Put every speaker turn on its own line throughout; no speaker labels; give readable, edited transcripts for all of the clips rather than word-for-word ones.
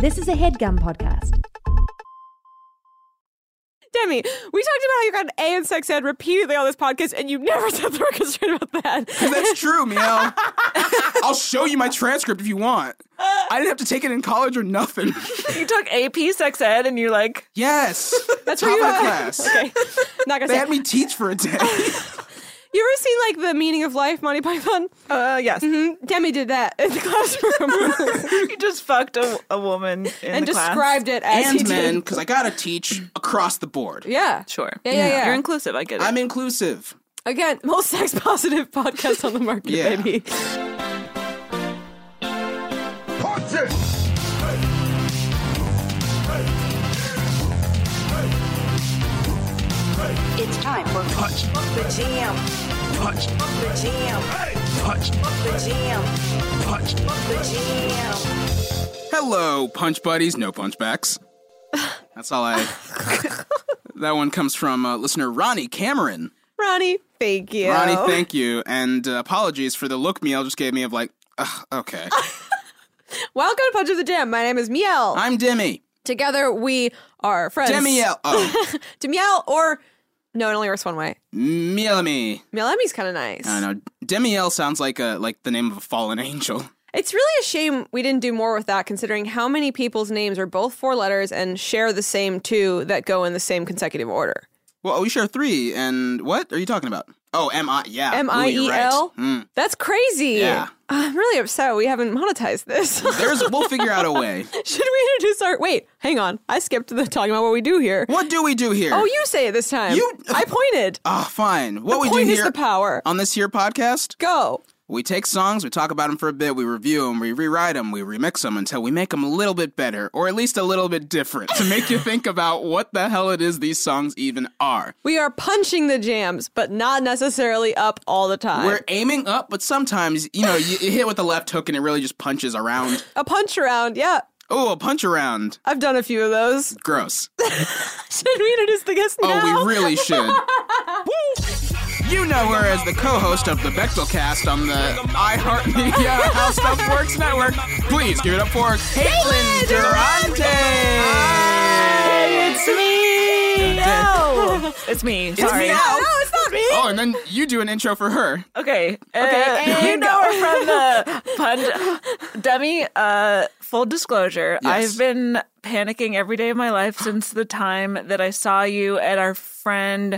This is a HeadGum podcast.
Demi, we talked about how you got an A in sex ed repeatedly on this podcast, and you never set the record straight about that.
Because that's true, Miel. I'll show you my transcript if you want. I didn't have to take it in college or nothing.
You took AP sex ed and you're like...
Yes.
That's
top
where you
of the
are.
class.
Okay. Not gonna
They
say.
had me teach for a day.
You ever seen like The Meaning of Life, Monty Python?
Yes.
Mm-hmm. Demi did that in the classroom.
You just fucked a woman in
and
the class.
described it as he
And men,
did.
because I gotta teach across the board.
Yeah.
Sure.
Yeah.
You're inclusive. I get it.
I'm inclusive.
Again, most sex positive podcast on the market,
Yeah.
baby.
It's time for Punch the Jam. Punch the Jam. Punch the Jam. Punch the Jam.
Hello, punch buddies, no punchbacks. That's all I... That one comes from listener Ronnie Cameron.
Ronnie, thank you.
Ronnie, thank you. And apologies for the look Miel just gave me of like, okay.
Welcome to Punch of the Jam. My name is Miel.
I'm Demi.
Together we are friends.
Demiel. Oh,
Demiel, or... No, it only works one way.
Mielemi.
Mielemi's kind of nice.
I don't know. Demiel sounds like the name of a fallen angel.
It's really a shame we didn't do more with that, considering how many people's names are both 4 letters and share the same 2 that go in the same consecutive order.
Well, we share 3, and what are you talking about? Oh, M-I, yeah.
M-I-E-L?
Ooh, you're right. Mm.
That's crazy.
Yeah.
I'm really upset we haven't monetized this.
We'll figure out a way.
Should we introduce our... Wait, hang on. I skipped the talking about what we do here.
What do we do here?
Oh, you say it this time.
You-
I pointed.
Fine. What
The
we
point
do
is
here
the power.
on this here podcast,
Go.
we take songs, we talk about them for a bit, we review them, we rewrite them, we remix them until we make them a little bit better, or at least a little bit different, to make you think about what the hell it is these songs even are.
We are punching the jams, but not necessarily up all the time.
We're aiming up, but sometimes, you hit with the left hook and it really just punches around.
A punch around, yeah.
Oh, a punch around.
I've done a few of those.
Gross.
Should we introduce the guest now?
Oh, we really should. You know her as the co-host of the Bechtelcast on the iHeartMedia How Stuff Works Network. Please give it up for Caitlin Durante.
Hey, it's me! No! It's me. Sorry.
me now.
No, it's not me.
Oh, and then you do an intro for her.
Okay.
and
you know her from the Punch. Demi, full disclosure,
Yes.
I've been panicking every day of my life since the time that I saw you at our friend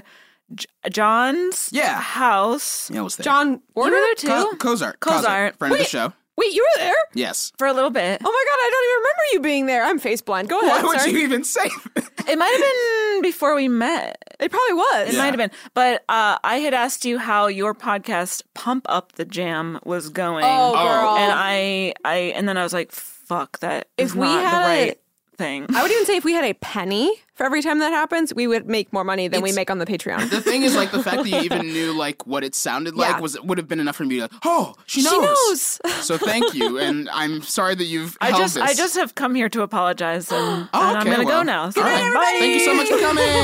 John's house.
Yeah, I was there.
John
You were
Warner?
there too?
Cozart. Friend of the show.
Wait, you were there?
Yes.
For a little bit.
Oh my god, I don't even remember you being there. I'm face blind. Go
Why
ahead.
would
sorry.
you even say that?
It might have been before we met.
It probably was.
It might have been. But I had asked you how your podcast, Pump Up the Jam, was going.
Oh, girl.
And and then I was like, fuck, that is
If we
not
had
the right thing.
I would even say if we had a penny for every time that happens, we would make more money than we make on the Patreon.
The thing is, like, the fact that you even knew, like, what it sounded like
Yeah.
would have been enough for me to be like, oh, she knows.
She knows.
So thank you, and I'm sorry that you've
I
held
just
this.
have come here to apologize, and,
Oh,
and I'm
okay,
gonna
well,
go now. So
all right.
bye.
Thank you so much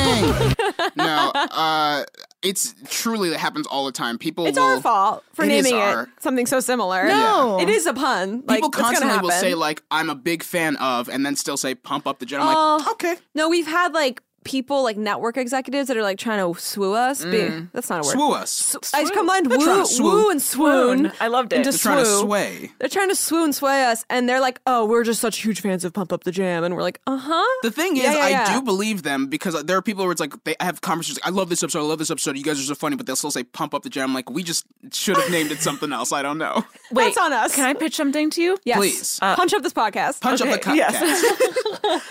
for coming. No, it's truly, it happens all the time. People
It's
will,
our fault for
It is
naming
our-
it something so similar.
No.
It is a pun. Like,
People
it's gonna
constantly will
happen.
say, like, I'm a big fan of, and then still say, pump up the jet. I'm like, okay.
No, we've had like people like network executives that are like trying to swoo us. That's not a word.
Swoo us.
I just combined
trying
woo,
to swoo.
woo and swoon.
I loved it.
Into
They're trying to
swoo.
sway.
They're trying to swoo and sway us, and they're like, "Oh, we're just such huge fans of Pump Up the Jam," and we're like,
The thing is,
Yeah.
I do believe them because there are people where it's like they have conversations. I love this episode. I love this episode. You guys are so funny, but they'll still say "pump up the jam." I'm like, we just should have named it something else. I don't know.
Wait,
That's on us.
Can I pitch something to you?
Yes.
Please.
Punch up this podcast.
Punch up the
Okay,
yes.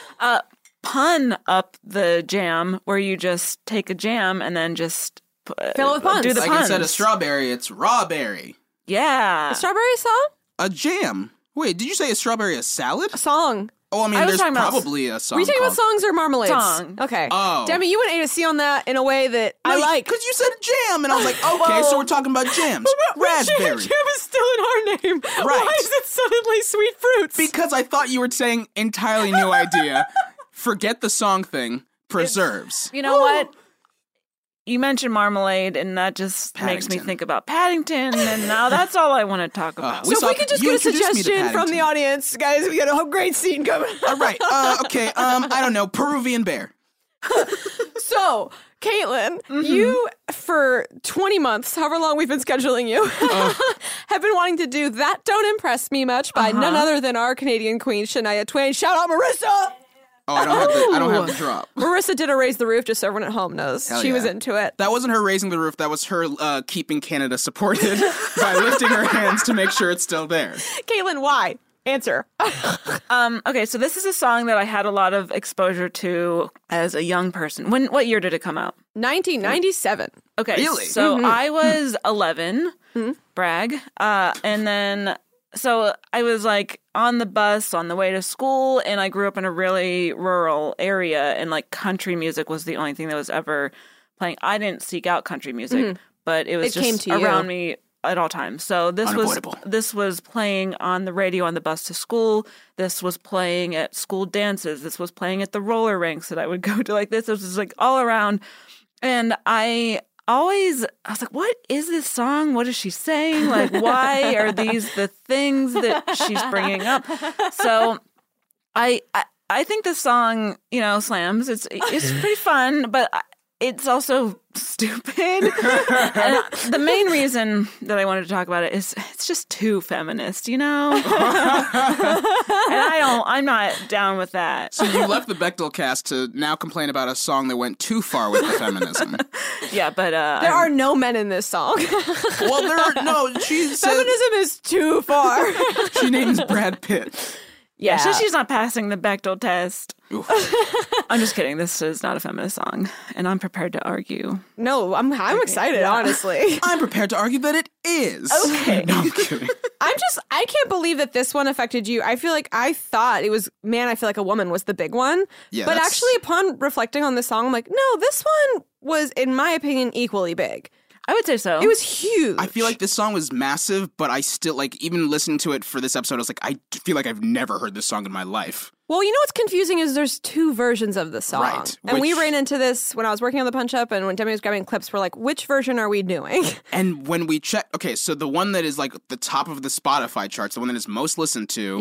Pun up the jam, where you just take a jam and then just
Fill it with puns.
do the
Like
puns.
instead of strawberry, it's raw berry.
Yeah.
Strawberry song?
A jam. Wait, did you say a strawberry a salad?
A song.
Oh, I mean,
I was
there's
talking about-
probably a song.
Were you talking about
called-
songs or marmalades?
Song.
Okay.
Oh.
Demi, you went A to C on that in a way that I like.
because you said jam, and I was like, okay, so we're talking about jams. Raspberry.
Jam is still in our name.
Right.
Why is it suddenly sweet fruits?
Because I thought you were saying entirely new idea. Forget the song thing. Preserves.
You know what? you mentioned Marmalade, and that just makes me think about Paddington, and now that's all I want to talk about.
So if we could just get a suggestion from the audience, guys, we got a great scene coming.
All right. Okay. I don't know. Peruvian bear.
So, Caitlin, you, for 20 months, however long we've been scheduling you, have been wanting to do That Don't Impress Me Much by none other than our Canadian queen, Shania Twain. Shout out, Marissa!
Oh, I don't have the drop.
Marissa did a Raise the Roof, just so everyone at home knows. She was into it.
That wasn't her raising the roof. That was her keeping Canada supported by lifting her hands to make sure it's still there.
Caitlin, why? Answer.
Okay, so this is a song that I had a lot of exposure to as a young person. What year did it come out?
1997.
Okay,
really?
So I was 11, brag, and then so I was like on the bus on the way to school, and I grew up in a really rural area, and like country music was the only thing that was ever playing. I didn't seek out country music, but it was just around me at all times. So this was playing on the radio on the bus to school. This was playing at school dances. This was playing at the roller rinks that I would go to. Like this was just like all around. And I was like, what is this song? What is she saying? Like, why are these the things that she's bringing up? So I think the song, slams. It's pretty fun, but it's also stupid. And the main reason that I wanted to talk about it is it's just too feminist, And I'm not down with that.
So you left the Bechdel cast to now complain about a song that went too far with the feminism.
Yeah, but
there are no men in this song.
Well, she said
feminism is too far.
She names Brad Pitt.
Yeah, so she's not passing the Bechdel test. I'm just kidding. This is not a feminist song, and I'm prepared to argue.
No, I'm excited, honestly.
I'm prepared to argue that it is.
Okay.
No, I'm kidding.
I can't believe that this one affected you. I feel like I thought it was, Man, I Feel Like a Woman was the big one. Yeah, but actually, upon reflecting on this song, I'm like, no, this one was, in my opinion, equally big.
I would say so.
It was huge.
I feel like this song was massive, but I still, like, even listening to it for this episode, I was like, I feel like I've never heard this song in my life.
Well, what's confusing is there's two versions of the song.
Right.
And we ran into this when I was working on the Punch Up, and when Demi was grabbing clips, we're like, which version are we doing?
And when we check, okay, so the one that is like the top of the Spotify charts, the one that is most listened to,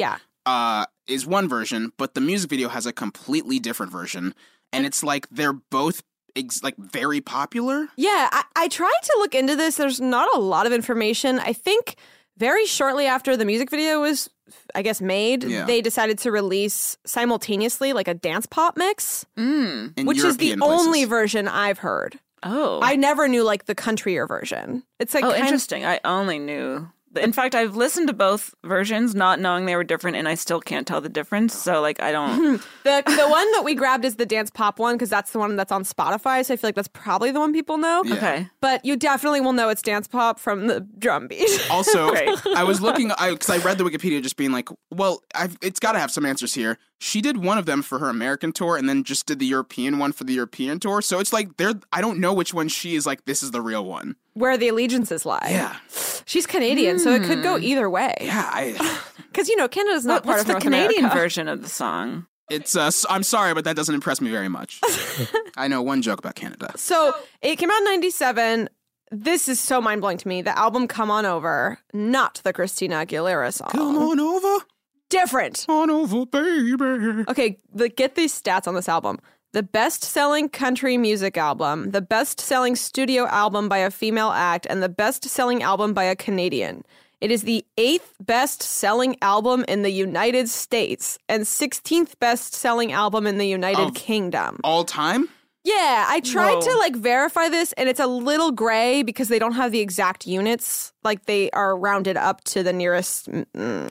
is one version, but the music video has a completely different version. And it's like they're both very popular.
Yeah, I tried to look into this. There's not a lot of information. I think very shortly after the music video was, I guess, made, they decided to release simultaneously like a dance pop mix, which is the only version I've heard.
Oh.
I never knew like the countryer version. It's like
interesting. I only knew. In fact, I've listened to both versions, not knowing they were different, and I still can't tell the difference. So, like, I don't.
The one that we grabbed is the dance pop one because that's the one that's on Spotify. So I feel like that's probably the one people know.
Yeah.
Okay,
but you definitely will know it's dance pop from the drum beat.
Also, I was looking because I read the Wikipedia, just being like, well, it's got to have some answers here. She did one of them for her American tour, and then just did the European one for the European tour. So it's like I don't know which one she is like. This is the real one.
Where the allegiances lie.
Yeah.
She's Canadian, so it could go either way.
Yeah.
Because, Canada's not part of North
America. What's the Canadian
America.
version of the song?
It's, I'm sorry, but that doesn't impress me very much. I know one joke about Canada.
So, it came out in 97. This is so mind-blowing to me. The album Come On Over, not the Christina Aguilera song.
Come on over.
Different.
On over, baby.
Okay, get these stats on this album. The best-selling country music album, the best-selling studio album by a female act, and the best-selling album by a Canadian. It is the 8th best-selling album in the United States and 16th best-selling album in the United Kingdom.
All time?
Yeah, I tried to verify this, and it's a little gray because they don't have the exact units. Like, they are rounded up to the nearest
Some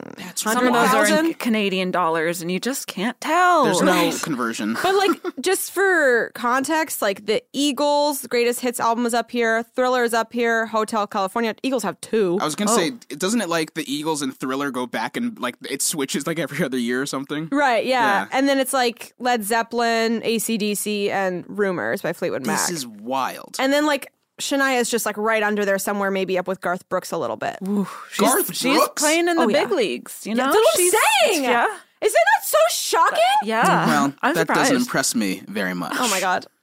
of those are in Canadian dollars, and you just can't tell.
There's no conversion.
But, just for context, the Eagles' greatest hits album is up here. Thriller is up here. Hotel California. Eagles have 2.
I was going to say, doesn't it, the Eagles and Thriller go back and, it switches, every other year or something?
Right, yeah. And then it's, Led Zeppelin, AC/DC, and Rumors by Fleetwood Mac.
This is wild.
And then, Shania is just right under there somewhere, maybe up with Garth Brooks a little bit.
Ooh, Garth Brooks?
She's playing in the big leagues,
Yeah, that's what I'm saying!
Yeah.
Is it not so shocking?
Yeah.
Well,
I'm
that
surprised.
doesn't impress me very much.
Oh my God.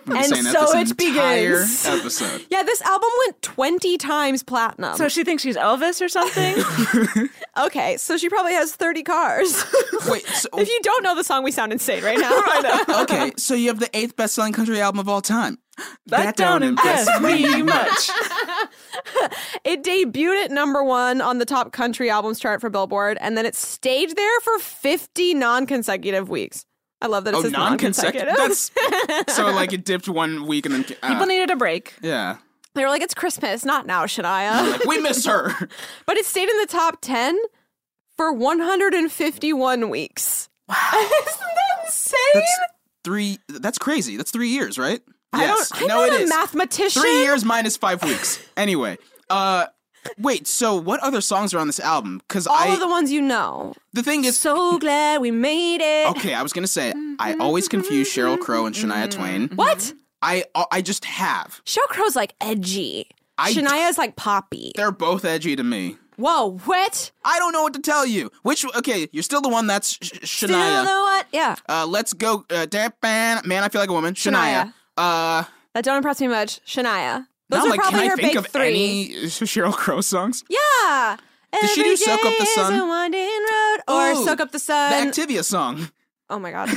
I'm
And
saying that
so
this
it
entire
begins.
episode.
Yeah, this album went 20 times platinum.
So she thinks she's Elvis or something?
Okay, so she probably has 30 cars.
Wait, so,
If you don't know the song, we sound insane right now. I know.
okay, so you have the 8th best-selling country album of all time.
That don't impress me much.
It debuted at number 1 on the top country albums chart for Billboard, and then it stayed there for 50 non-consecutive weeks. I love that it says non-consecutive.
That's so like it dipped 1 week and then
People needed a break.
yeah.
They were like, it's Christmas, not now, Shania.
Like, we miss her.
But it stayed in the top 10 for 151 weeks. Wow. Isn't that insane?
That's crazy. That's 3 years, right?
I'm not a mathematician.
3 years minus 5 weeks. Anyway, wait. So, what other songs are on this album? Because
All of the ones you know.
the thing is,
So glad we made it.
okay, I was gonna say I always confuse Sheryl Crow and Shania Twain.
What?
I just have.
Sheryl Crow's like edgy. Shania's like poppy.
They're both edgy to me.
Whoa, what?
I don't know what to tell you. Okay, you're still the one that's Shania.
Still know what? Yeah.
Let's go. Man, I feel like a woman. Shania.
That don't impress me much. Shania. Those
Now,
are
like,
probably
can I
her
think
big
of
3.
any Sheryl Crow songs?
Yeah.
Does she do Soak Up the Sun?
Is a winding road, or
Ooh,
Soak Up the
The
Sun.
Activia song.
Oh my god.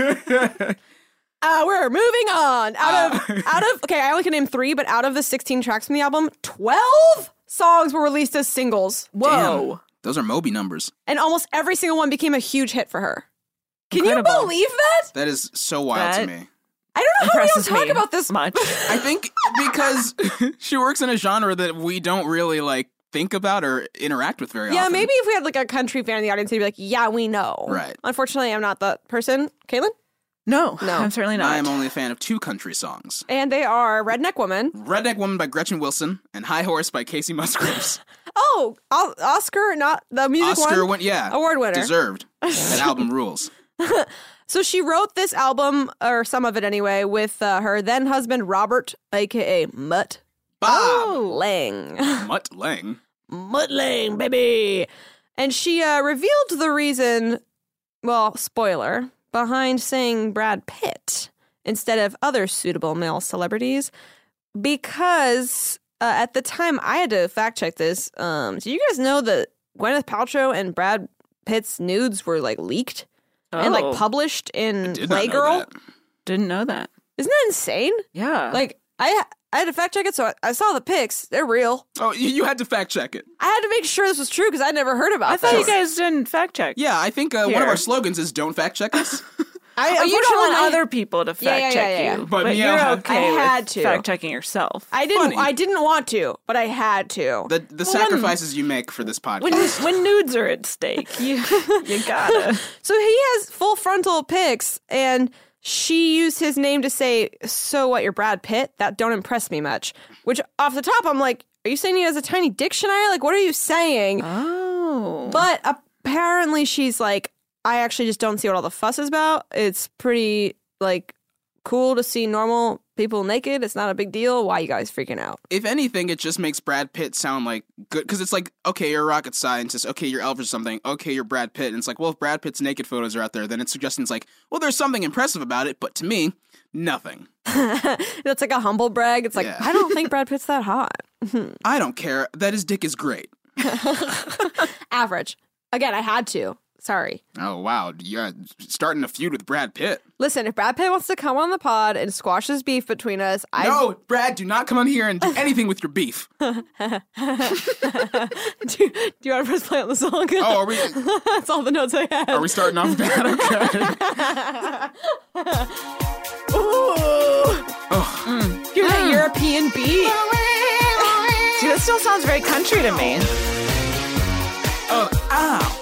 We're moving on. Out of okay, I only can name 3, but out of the 16 tracks from the album, 12 songs were released as singles.
Whoa.
Damn, those are Moby numbers.
And almost every single one became a huge hit for her. Can
Incredible.
you believe that?
That is so wild to
That-
me.
I don't know how we don't
Impresses
talk
me
about this
much.
I think because she works in a genre that we don't really like think about or interact with very
Yeah,
often.
maybe if we had like a country fan in the audience, they'd be like, yeah, we know.
Right.
Unfortunately, I'm not the person. Caitlin?
No,
No.
I'm certainly not.
I am only a fan of 2 country songs.
And they are Redneck Woman.
Redneck Woman by Gretchen Wilson and High Horse by Casey Musgraves.
Oh, Oscar, not the music
Oscar
one.
award
winner.
Deserved. That album rules.
So she wrote this album, or some of it anyway, with her then husband Robert, aka Mutt
Bob
Lang.
Mutt Lang.
Mutt Lang, baby. And she revealed the reason, well, spoiler, behind saying Brad Pitt instead of other suitable male celebrities, because at the time I had to fact check this. Do you guys know that Gwyneth Paltrow and Brad Pitt's nudes were like leaked and like
Oh.
published in
Did not know
Playgirl?
that.
Didn't know that.
Isn't that insane?
Yeah.
Like I had to fact check it, so I saw the pics. They're real.
Oh, you had to fact check it.
I had to make sure this was true because I'd never heard about
I thought
this.
you guys didn't fact check.
Yeah, I think one of
Here.
our slogans is "Don't fact check us."
I,
Oh, you don't
unfortunately,
want other people to fact
yeah,
check
yeah.
you,
But
but
Mia
you're
had-
okay
I
with
had to.
fact checking yourself.
I didn't.
Funny.
I didn't want to, but I had to.
The sacrifices you make for this podcast.
when nudes are at stake, you gotta.
So he has full frontal pics, and she used his name to say, "So what? You're Brad Pitt? That don't impress me much." Which, off the top, I'm like, "Are you saying he has a tiny dick, Shania? Like, what are you saying?"
Oh,
But apparently, she's like, "I actually just don't see what all the fuss is about. It's pretty like cool to see normal people naked. It's not a big deal. Why you guys freaking out?"
If anything, it just makes Brad Pitt sound like good because it's like, okay, you're a rocket scientist. Okay, you're Elvis or something. Okay, you're Brad Pitt. And it's like, well, if Brad Pitt's naked photos are out there, then it's suggesting it's like, well, there's something impressive about it. But to me, nothing.
That's like a humble brag. It's like,
Yeah.
I don't think Brad Pitt's that hot.
I don't care that his dick is great.
Average. Again, I had to. Sorry.
Oh wow, you're starting a feud with Brad Pitt.
Listen, if Brad Pitt wants to come on the pod and squash this beef between us,
No, Brad, do not come on here and do anything with your beef.
do you want to press play on the song?
Oh, are we?
That's all the notes I had.
Are we starting off bad? Okay.
Ooh. Hear that European beat?
see, that still sounds very country to me.
Oh, ow.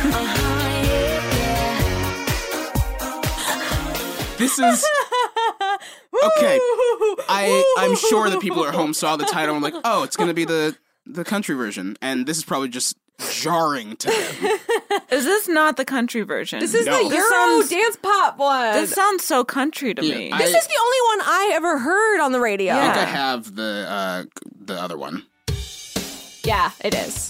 This is okay. I'm sure that people at home saw the title and were like, oh, it's gonna be the country version, and this is probably just jarring to them.
Is this not the country version?
This is
No.
the
This
Euro
sounds-
dance pop one.
This sounds so country to
Yeah,
me.
This is the only one I ever heard on the radio.
I think
Yeah.
I have the other one.
Yeah, it is.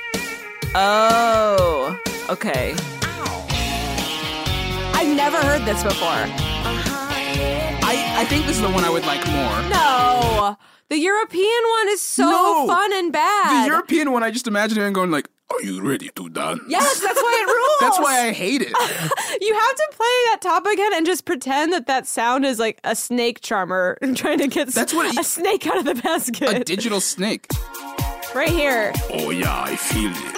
Oh, okay.
I've never heard this before.
I think this is the one I would like more.
No. The European one is so
No.
fun and bad.
The European one, I just imagine him going like, "Are you ready to dance?"
Yes, that's why it rules.
That's why I hate it.
You have to play that top again and just pretend that sound is like a snake charmer trying to get
That's what
a snake out of the basket.
A digital snake.
Right here.
Oh yeah, I feel it.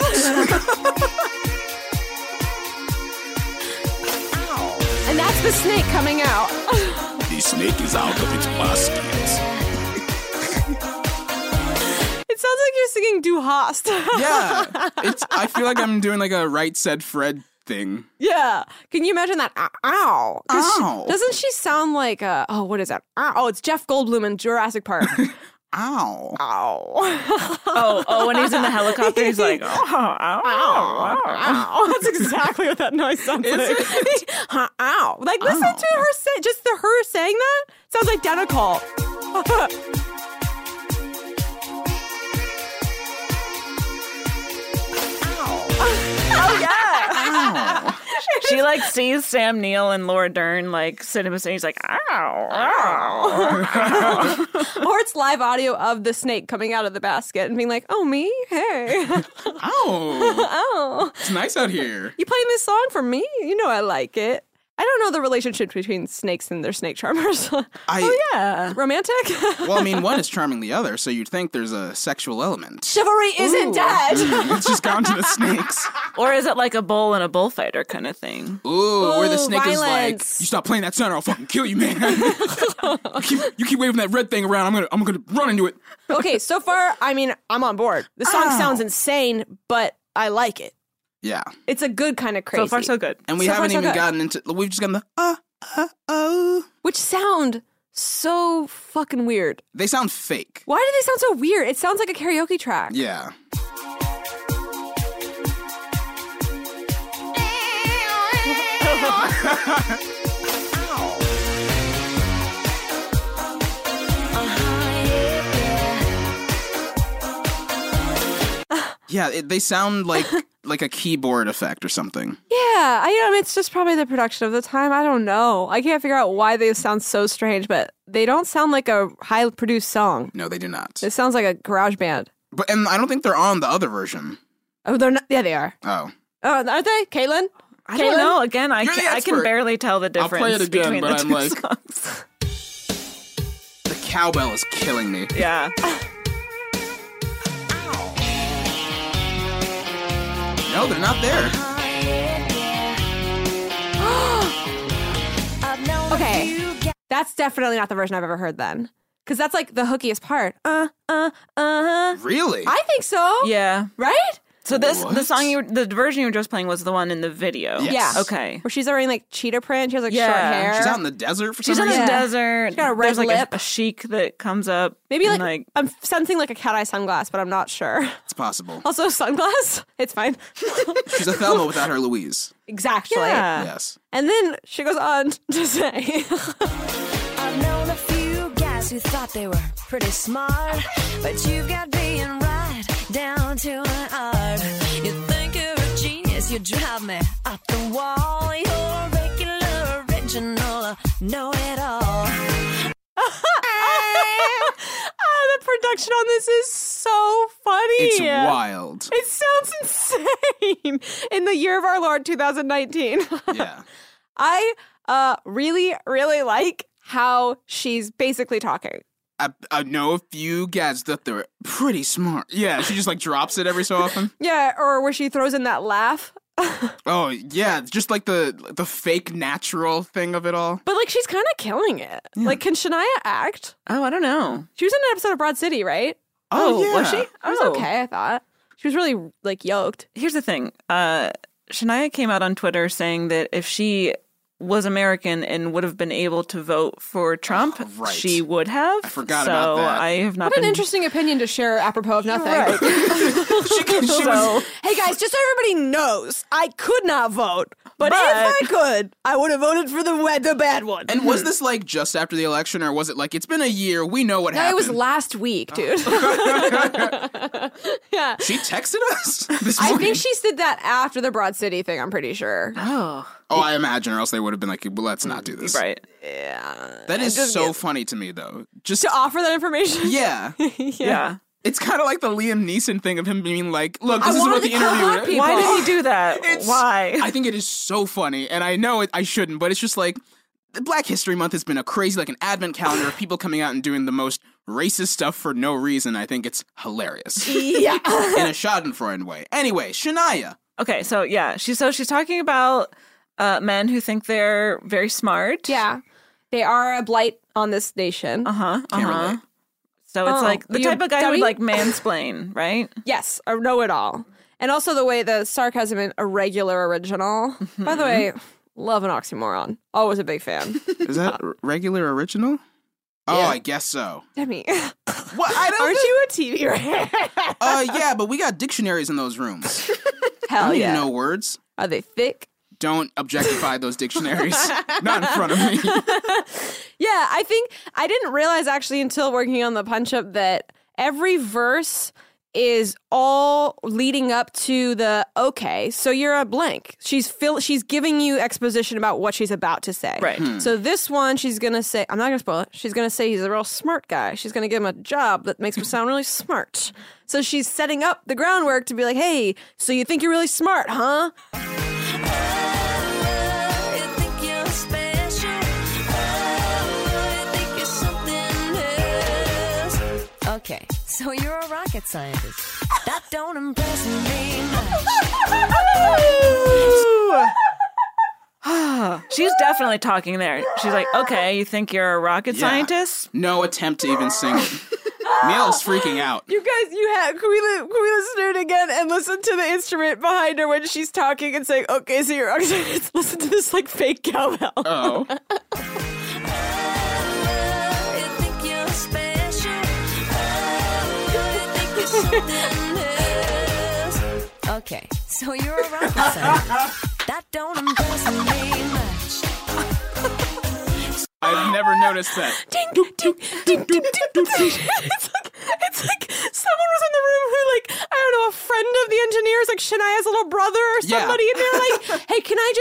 And that's the snake coming out.
The snake is out of its basket.
It sounds like you're singing Du Hast.
Yeah, I feel like I'm doing like a Right Said Fred thing.
Yeah. Can you imagine that? Ow. 'Cause
Ow.
Doesn't she sound like what is that? Oh, it's Jeff Goldblum in Jurassic Park.
Ow.
Ow.
Oh, when he's in the helicopter, he's like,
Ow. That's exactly what that noise sounds like. Ow. Like, listen
Ow.
to her say, just her saying that sounds identical. Oh, yeah.
she like sees Sam Neill and Laura Dern like sitting beside. He's like, ow.
Or it's live audio of the snake coming out of the basket and being like, oh, me? Hey.
Ow.
Oh.
It's nice out here.
You playing this song for me? You know I like it. I don't know the relationship between snakes and their snake charmers.
Yeah.
Romantic?
Well, I mean, one is charming the other, so you'd think there's a sexual element.
Chivalry isn't dead.
It's just gone to the snakes.
Or is it like a bull and a bullfighter kind of thing?
Ooh, where the
Ooh,
snake is like,
violence.
you stop playing that sound or I'll fucking kill you, man. you keep waving that red thing around, I'm gonna run into it.
Okay, so far, I mean, I'm on board. The song
Ow.
sounds insane, but I like it.
Yeah.
It's a good kind of crazy.
So far, so good.
And we
So far,
haven't
so
even
good.
gotten into, we've just gotten the, oh.
Which sound so fucking weird.
They sound fake.
Why do they sound so weird? It sounds like a karaoke track.
Yeah. Yeah, they sound like a keyboard effect or something.
Yeah, I mean, it's just probably the production of the time. I don't know. I can't figure out why they sound so strange, but they don't sound like a high-produced song.
No, they do not.
It sounds like a garage band.
And I don't think they're on the other version.
Oh, they're not. Yeah, they are.
Oh.
Oh, aren't they? Caitlin?
I don't know. Again, I
You're the
can
expert.
barely tell the
I'll
difference
play it again,
between
but
the
I'm
two
like-
songs.
The cowbell is killing me.
Yeah.
No, they're not there.
Okay. That's definitely not the version I've ever heard then. Because that's like the hookiest part.
Really?
I think so.
Yeah.
Right?
So the
What?
song the version you were just playing was the one in the video.
Yes.
Yeah.
Okay.
Where she's wearing like cheetah print. She has like
Yeah.
short hair.
She's out in the desert for
She's
some
in the
reason?
Yeah.
desert.
She's got a red
There's like
lip.
a sheik that comes up.
Maybe
and,
like I'm sensing like a cat eye sunglass, but I'm not sure.
It's possible.
Also, sunglass. It's fine.
She's a Thelma without her Louise.
Exactly.
Yeah.
Yes.
And then she goes on to say,
I've known a few guys who thought they were pretty smart, but you've got being right down to an art. You think you're a genius, you drive me up the wall. You're a regular, original, know-it-all.
the production on this is so funny.
It's wild.
It sounds insane in the year of our Lord 2019.
Yeah.
I really, really like how she's basically talking.
I know a few guys that they're pretty smart. Yeah, she just like drops it every so often.
Yeah, or where she throws in that laugh.
Oh, yeah, just like the fake natural thing of it all.
But like she's kind of killing it. Like, can Shania act?
Oh, I don't know.
She was in an episode of Broad City, right?
Oh,
was
yeah.
she?
It was
Oh.
okay, I thought. She was really like yoked.
Here's the thing. Shania came out on Twitter saying that if she was American and would have been able to vote for Trump,
right.
she would have.
I forgot
so
about that.
I have not
What an
been.
interesting opinion to share apropos of nothing.
She was,
Hey guys, just so everybody knows, I could not vote. But if I could, I would have voted for the bad one.
and was this like just after the election, or was it like it's been a year? We know what
No,
happened.
it was last week, dude. Yeah.
She texted us this
I
morning.
think she did that after the Broad City thing, I'm pretty sure.
Oh.
Oh, I imagine, or else they would have been like, well, let's not do this.
Right.
That is so funny to me, though. Just
To offer that information?
yeah.
Yeah.
It's kind of like the Liam Neeson thing of him being like, look,
I
this is
wanted
what the
to hug
interview is.
people.
Why did he do that?
It's-
Why?
I think it is so funny, and I know I shouldn't, but it's just like, Black History Month has been a crazy, like an advent calendar of people coming out and doing the most racist stuff for no reason. I think it's hilarious.
Yeah.
In a Schadenfreude way. Anyway, Shania.
Okay, so yeah, she's talking about men who think they're very smart.
Yeah. They are a blight on this nation.
Can't relate.
So it's
Oh,
like the
you
type of guy who would
dummy?
like mansplain, right?
Yes, a know-it-all. And also the way the sarcasm in irregular original. By the way, love an oxymoron. Always a big fan.
Is that regular original? Oh,
Yeah.
I guess so.
Demi,
What? I don't.
aren't you a TV right?
Yeah, but we got dictionaries in those rooms. I
Hell
don't
yeah.
even know words.
Are they thick?
Don't objectify those dictionaries. Not in front of me.
Yeah, I think I didn't realize actually until working on the punch up that every verse is all leading up to the okay, so you're a blank. She's giving you exposition about what she's about to say.
Right.
So this one, she's gonna say, I'm not gonna spoil it. She's gonna say he's a real smart guy. She's gonna give him a job that makes him sound really smart. So she's setting up the groundwork to be like, hey, so you think you're really smart, huh?
Okay, so you're a rocket scientist. That don't impress me much.
She's definitely talking there. She's like, okay, you think you're a rocket
Yeah.
scientist?
No attempt to even sing it. Neil's freaking out.
You guys, can we listen to it again and listen to the instrument behind her when she's talking and saying, okay, so you're rocket scientist. Listen to this like fake cowbell.
Oh.
You think you're special. You think you're something else. Okay, so you're a rocket scientist. That don't impress me much.
I've never noticed that.
Ding, ding, ding, ding, ding, ding. It's like someone was in the room who, like, I don't know, a friend of the engineers, like Shania's little brother or
Yeah.
somebody, and they're like, hey, can I?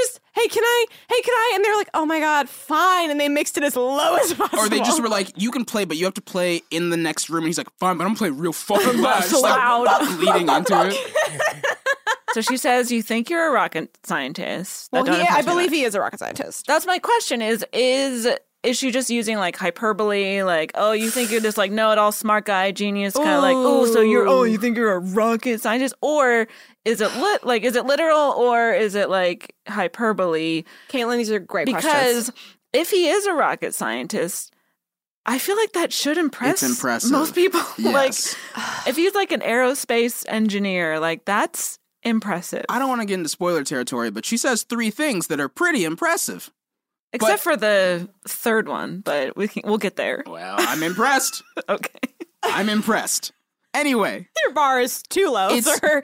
And they're like, oh my God, fine. And they mixed it as low as possible.
Or they just were like, you can play, but you have to play in the next room. And he's like, fine, but I'm going to play real fucking loud.
So
Just, like,
loud.
leading into it.
So she says, you think you're a rocket scientist.
Well,
That don't
I
impress me
believe
much.
he is a rocket scientist.
That's my question is she just using like hyperbole? Like, oh, you think you're this like know-it-all smart guy, genius, kind of like, you think you're a rocket scientist? Or is it literal or is it like hyperbole?
Caitlin, these are great questions.
Because if he is a rocket scientist, I feel like that should impress
It's impressive.
most people.
Yes.
Like, if he's like an aerospace engineer, like that's impressive.
I don't want to get into spoiler territory, but she says 3 things that are pretty impressive.
Except for the third one, but we'll get there.
Well, I'm impressed.
Okay.
I'm impressed. Anyway.
your bar is too low,
It's-
sir.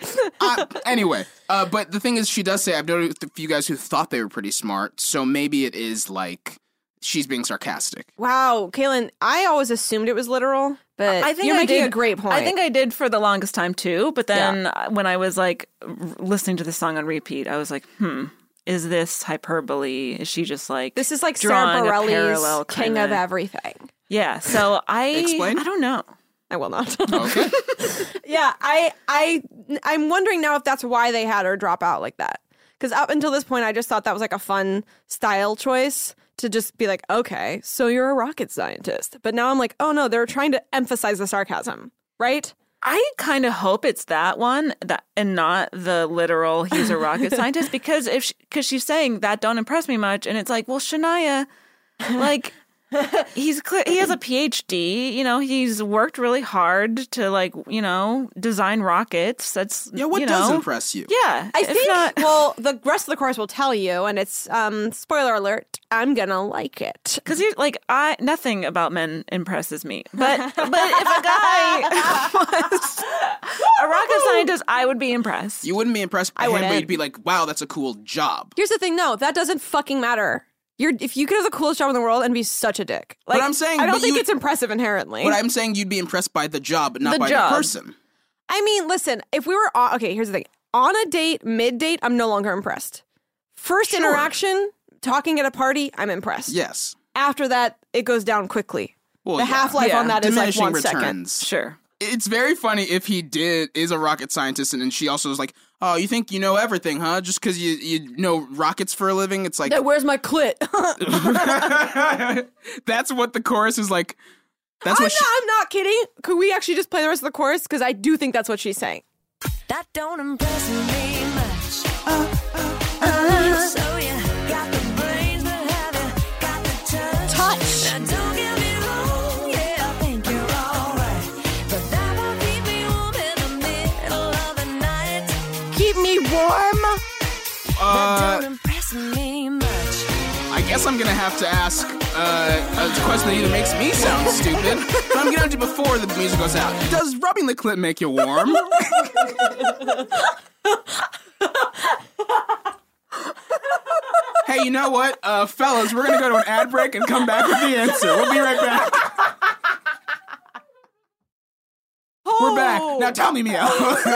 But the thing is, she does say, I've noticed a few guys who thought they were pretty smart, so maybe it is like she's being sarcastic.
Wow, Caitlin, I always assumed it was literal, but you're making a great point.
I think I did for the longest time too, but then when I was like listening to the song on repeat, I was like, is this hyperbole? Is she just like
this is like Sarah
drawing a parallel
Bareilles' King
kinda-
of Everything.
Yeah, so
Explain?
I don't know.
I will not.
Okay.
Yeah, I'm wondering now if that's why they had her drop out like that. Because up until this point, I just thought that was like a fun style choice to just be like, okay, so you're a rocket scientist. But now I'm like, oh no, they're trying to emphasize the sarcasm, right?
I kind of hope it's that one and not the literal he's a rocket scientist because she's saying that don't impress me much and it's like, well, Shania, like he has a PhD, you know, he's worked really hard to like, you know, design rockets. That's
Yeah, does impress you?
Yeah.
I
if
think,
not,
well, the rest of the course will tell you, and it's, spoiler alert, I'm gonna like it.
because you're like, nothing about men impresses me. But if a guy was a rocket scientist, I would be impressed.
You wouldn't be impressed by him,
wouldn't.
but you'd be like, wow, that's a cool job.
Here's the thing, no, that doesn't fucking matter. If you could have the coolest job in the world and be such a dick. Like,
But I'm saying-
I don't
but
think
you-
it's impressive inherently.
But I'm saying you'd be impressed by the job, but not
The
by
job.
the person.
I mean, listen, if we were on, okay, here's the thing. On a date, mid-date, I'm no longer impressed. First interaction, talking at a party, I'm impressed.
Yes.
After that, it goes down quickly.
Well,
the half-life on that is like
diminishing
1 second.
returns.
Sure.
It's very funny if he is a rocket scientist and then she also is like, oh, you think you know everything, huh? Just because you know rockets for a living? It's like...
Yeah, where's my clit?
That's what the chorus is like. That's what
I'm not kidding. Could we actually just play the rest of the chorus? Because I do think that's what she's saying.
That don't impress me much. So you got the brains, but have you got the touch? Now don't get me wrong, yeah, I think you're alright, but that won't keep me warm in the middle of the night.
Keep me warm.
That don't impress me much.
I guess I'm gonna have to ask a question that either makes me sound stupid, but I'm gonna do before the music goes out. Does rubbing the clit make you warm? Hey, you know what? Fellas, we're gonna go to an ad break and come back with the answer. We'll be right back. We're back. Now tell me, Meow.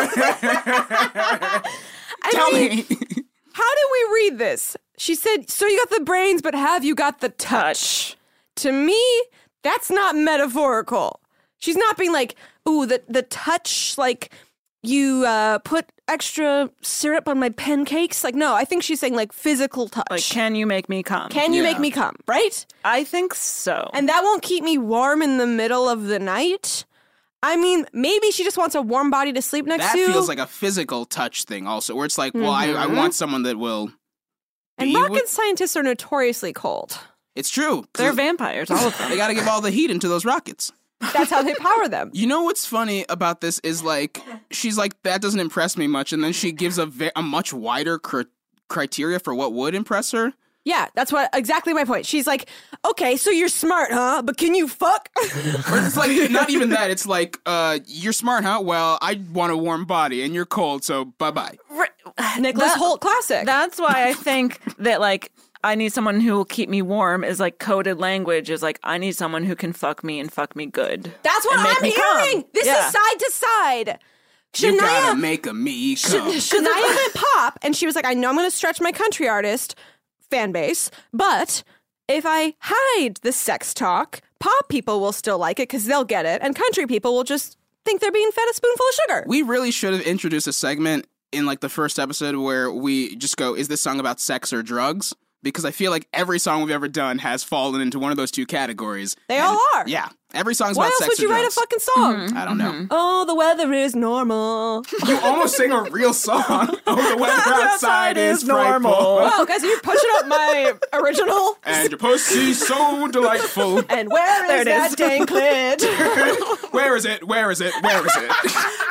Tell me.
How did we read this? She said, so you got the brains, but have you got the touch? To me, that's not metaphorical. She's not being like, ooh, the touch, like you put extra syrup on my pancakes. Like, no, I think she's saying like physical touch.
Like, can you make me come?
Can you
Yeah.
make me come, right?
I think so.
And that won't keep me warm in the middle of the night. I mean, maybe she just wants a warm body to sleep next
That
to.
feels like a physical touch thing also, where it's like, well, I want someone that will...
And
be
rocket
with-
scientists are notoriously cold.
It's true. 'Cause
They're vampires, all of them.
They gotta give all the heat into those rockets.
That's how they power them.
You know what's funny about this is like, she's like, that doesn't impress me much, and then she gives a much wider criteria for what would impress her.
Yeah, that's exactly my point. She's like, okay, so you're smart, huh? But can you fuck?
Or it's like, not even that, it's like, you're smart, huh? Well, I want a warm body, and you're cold, so bye-bye.
Nicholas Holt classic.
That's why I think that, like, I need someone who will keep me warm is like coded language is like, I need someone who can fuck me and fuck me good.
That's what
and make
I'm
me
hearing.
come.
This
Yeah.
is side to side.
You gotta
Shania
make a me come.
went pop, and she was like, I know I'm going to stretch my country artist fan base, but if I hide the sex talk, pop people will still like it because they'll get it, and country people will just think they're being fed a spoonful of sugar.
We really should have introduced a segment in like the first episode where we just go, is this song about sex or drugs? Because I feel like every song we've ever done has fallen into one of those two categories.
They all are.
Yeah. Every song's
Why
about
else
sex
would you
or
write a
drugs.
fucking song?
I don't know.
Oh, the weather is normal.
You almost sing a real song. Oh, the weather outside is normal.
Wow, guys, are you pushing up my original?
And your pussy's so delightful.
And where is that dang clit?
Where is it? Where is it? Where is it?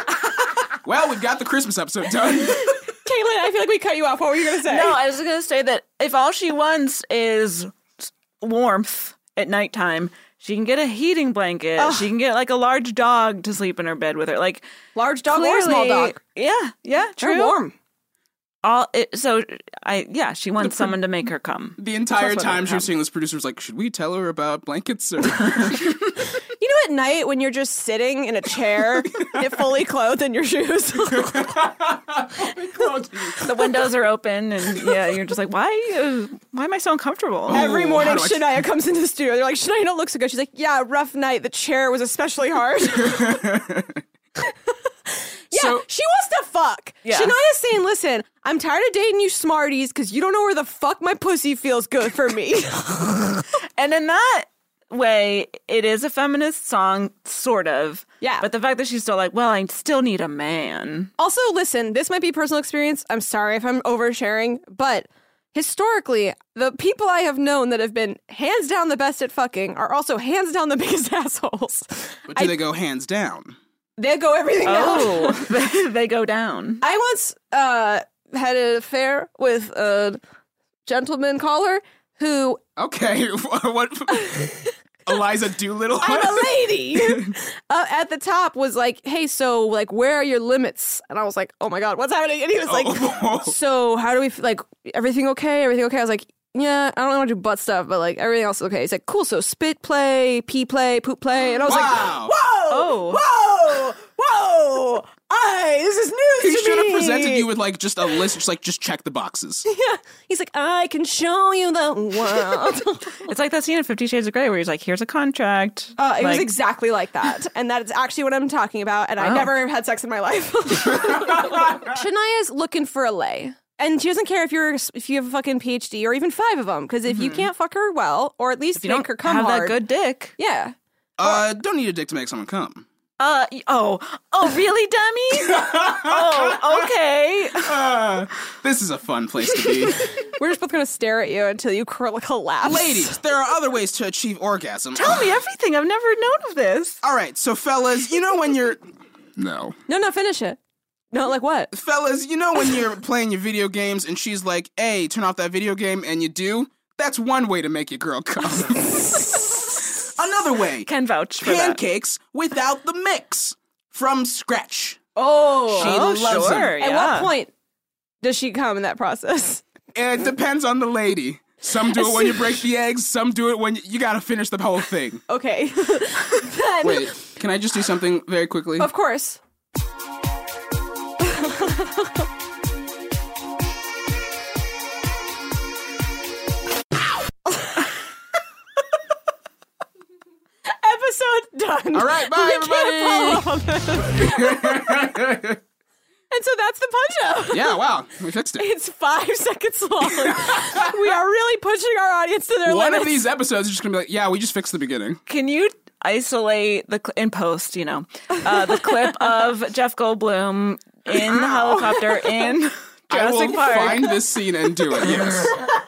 Well, we've got the Christmas episode done.
Caitlin, I feel like we cut you off. What were you going to say?
No, I was going to say that if all she wants is warmth at nighttime, she can get a heating blanket. She can get like a large dog to sleep in her bed with her. Like
Large dog or small dog?
Yeah, true.
They're warm.
She wants someone to make her come.
The entire
That's what
time
I
she was
have.
seeing this producer was like, should we tell her about blankets? Or...
You know, at night when you're just sitting in a chair, fully clothed in your shoes.
The windows are open, and you're just like, why am I so uncomfortable?
Every morning,
how do I-
Shania comes into the studio. They're like, Shania, you don't look so good. She's like, yeah, rough night. The chair was especially hard. Yeah,
So-
she wants to fuck.
Yeah.
Shania's saying, listen, I'm tired of dating you smarties because you don't know where the fuck my pussy feels good for me.
And in that way, it is a feminist song, sort of.
Yeah.
But the fact that she's still like, well, I still need a man.
Also, listen, this might be personal experience. I'm sorry if I'm oversharing, but historically, the people I have known that have been hands down the best at fucking are also hands down the biggest assholes.
But do they go hands down?
They go everything down.
Oh, they go down.
I once had an affair with a gentleman caller who
Okay, what? Eliza Doolittle?
I'm a lady at the top was like, hey, so like, where are your limits? And I was like, oh my God, what's happening? And he was like, so how do we, like, everything okay? Everything okay? I was like, yeah, I don't want to do butt stuff, but like everything else is okay. He's like, cool, so spit play, pee play, poop play. And I was
Wow.
like, whoa,
Oh.
whoa, whoa. this is news
He
to
should have
me.
presented you with like just a list, just check the boxes.
Yeah. He's like, I can show you the world.
It's like that scene in 50 Shades of Grey where he's like, here's a contract.
It was
Like,
exactly like that. And that is actually what I'm talking about. And I never had sex in my life. Shania's looking for a lay. And she doesn't care if you have a fucking PhD or even 5 of them. Because if you can't fuck her well, or at least
if you
make
don't
her come
have
hard.
that good dick.
Yeah.
Don't need a dick to make someone come.
Really, Demi? Oh, okay.
This is a fun place to be.
We're just both going to stare at you until you collapse.
Ladies, there are other ways to achieve orgasm.
Tell me everything. I've never known of this.
All right, so fellas, you know when you're... No.
No, finish it. No, like what?
Fellas, you know when you're playing your video games and she's like, hey, turn off that video game, and you do? That's one way to make your girl come. Another way.
Can vouch for that.
Pancakes without the mix. From scratch.
Oh.
She loves them.
sure.
At
Yeah.
what point does she come in that process?
It depends on the lady. Some do it when you break the eggs. Some do it when you gotta finish the whole thing.
Okay. Then,
Wait, can I just do something very quickly?
of course. Episode done.
All right, bye, everybody.
And so that's the punch-out.
Yeah, wow, we fixed it.
It's 5 seconds long. We are really pushing our audience to their
One
limits.
of these episodes is just gonna be like, yeah, we just fixed the beginning.
Can you isolate in post, the clip of Jeff Goldblum in the helicopter in
I
Jurassic
will
Park?
find this scene and do it, yes.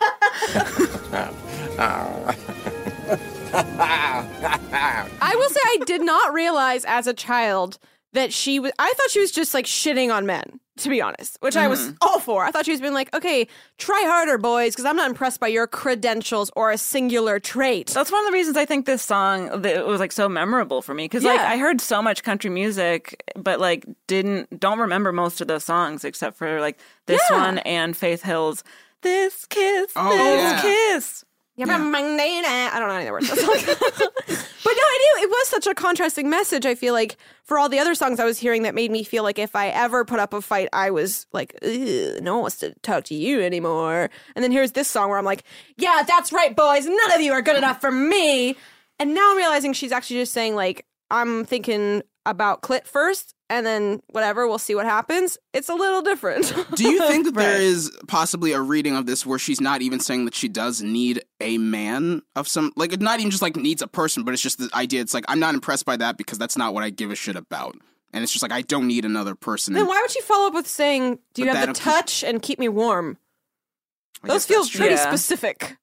I will say I did not realize as a child that she was... I thought she was just, like, shitting on men, to be honest, which I was all for. I thought she was being like, okay, try harder, boys, because I'm not impressed by your credentials or a singular trait.
That's one of the reasons I think this song that was like so memorable for me because like
Yeah.
I heard so much country music, but like don't remember most of those songs except for like this
Yeah.
one and Faith Hill's "This Kiss,
Oh,
This
yeah.
Kiss."
Yeah, but I don't know any of the words. But no, I knew it was such a contrasting message, I feel like, for all the other songs I was hearing that made me feel like if I ever put up a fight, I was like, ugh, no one wants to talk to you anymore. And then here's this song where I'm like, yeah, that's right, boys. None of you are good enough for me. And now I'm realizing she's actually just saying, like, I'm thinking about clit first, and then whatever, we'll see what happens. It's a little different.
Do you think that there is possibly a reading of this where she's not even saying that she does need a man of some, like, not even just like needs a person, but it's just the idea, it's like, I'm not impressed by that because that's not what I give a shit about. And it's just like, I don't need another person.
Then why would she follow up with saying, do you
But
have the
that-
touch and keep me warm?
I
Those
guess
feel
that's true.
pretty
Yeah.
specific.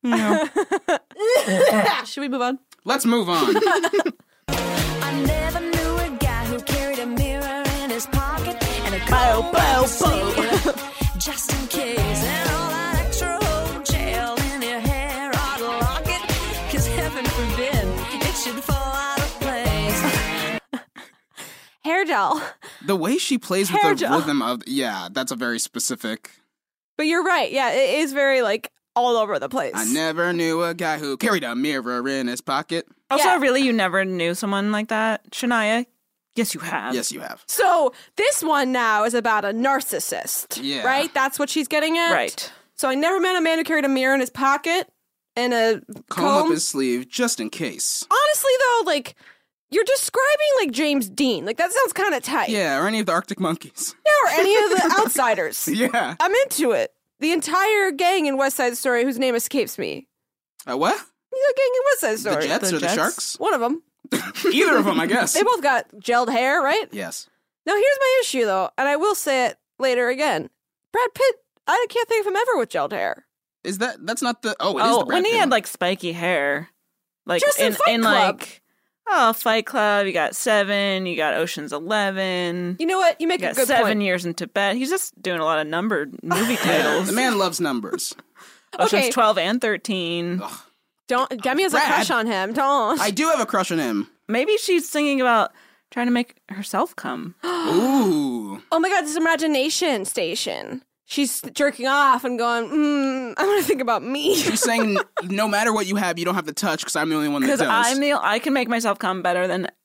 Should we move on?
Let's move on.
I never knew a guy who carried a mirror in his pocket and a
Bow,
cold
bow,
sleeve, just in case. And all that extra old gel in your hair ought to lock it, 'cause heaven forbid it should fall out of place.
Hair gel.
The way she plays with
Hair
the
gel.
rhythm of, yeah, that's a very specific.
But you're right. Yeah, it is very, like, all over the place.
I never knew a guy who carried a mirror in his pocket.
Also,
Yeah.
really, you never knew someone like that, Shania? Yes, you have.
Yes, you have.
So this one now is about a narcissist.
Yeah.
Right? That's what she's getting at?
Right.
So I never met a man who carried a mirror in his pocket and a
Comb up his sleeve just in case.
Honestly, though, like, you're describing, like, James Dean. Like, that sounds kind of tight.
Yeah, or any of the Arctic Monkeys.
Yeah, or any of the outsiders.
Yeah.
I'm into it. The entire gang in West Side Story, whose name escapes me.
What?
The gang in West Side
The
Story.
Jets
The
or the
Jets?
Sharks?
One of them.
Either of them, I guess.
They both got gelled hair, right?
Yes.
Now, here's my issue, though, and I will say it later again. Brad Pitt, I can't think of him ever with gelled hair.
Is that's not the, oh, it is
Oh,
the Brad
when he
Pitt
had
one.
like spiky hair, like
Just in Fight Club.
like Fight Club. You got 7. You got Ocean's 11.
You know what? You make
You
a
got
good
7
point.
years in Tibet. He's just doing a lot of numbered movie titles.
The man loves numbers.
Ocean's
Okay.
12 and 13.
Don't. Demi has a
Brad.
crush on him. Don't.
I do have a crush on him.
Maybe she's singing about trying to make herself come.
Ooh.
Oh my God, this imagination station. She's jerking off and going, I want to think about me.
She's saying no matter what you have, you don't have to touch because I'm the only one that
Because
does.
I can make myself come better than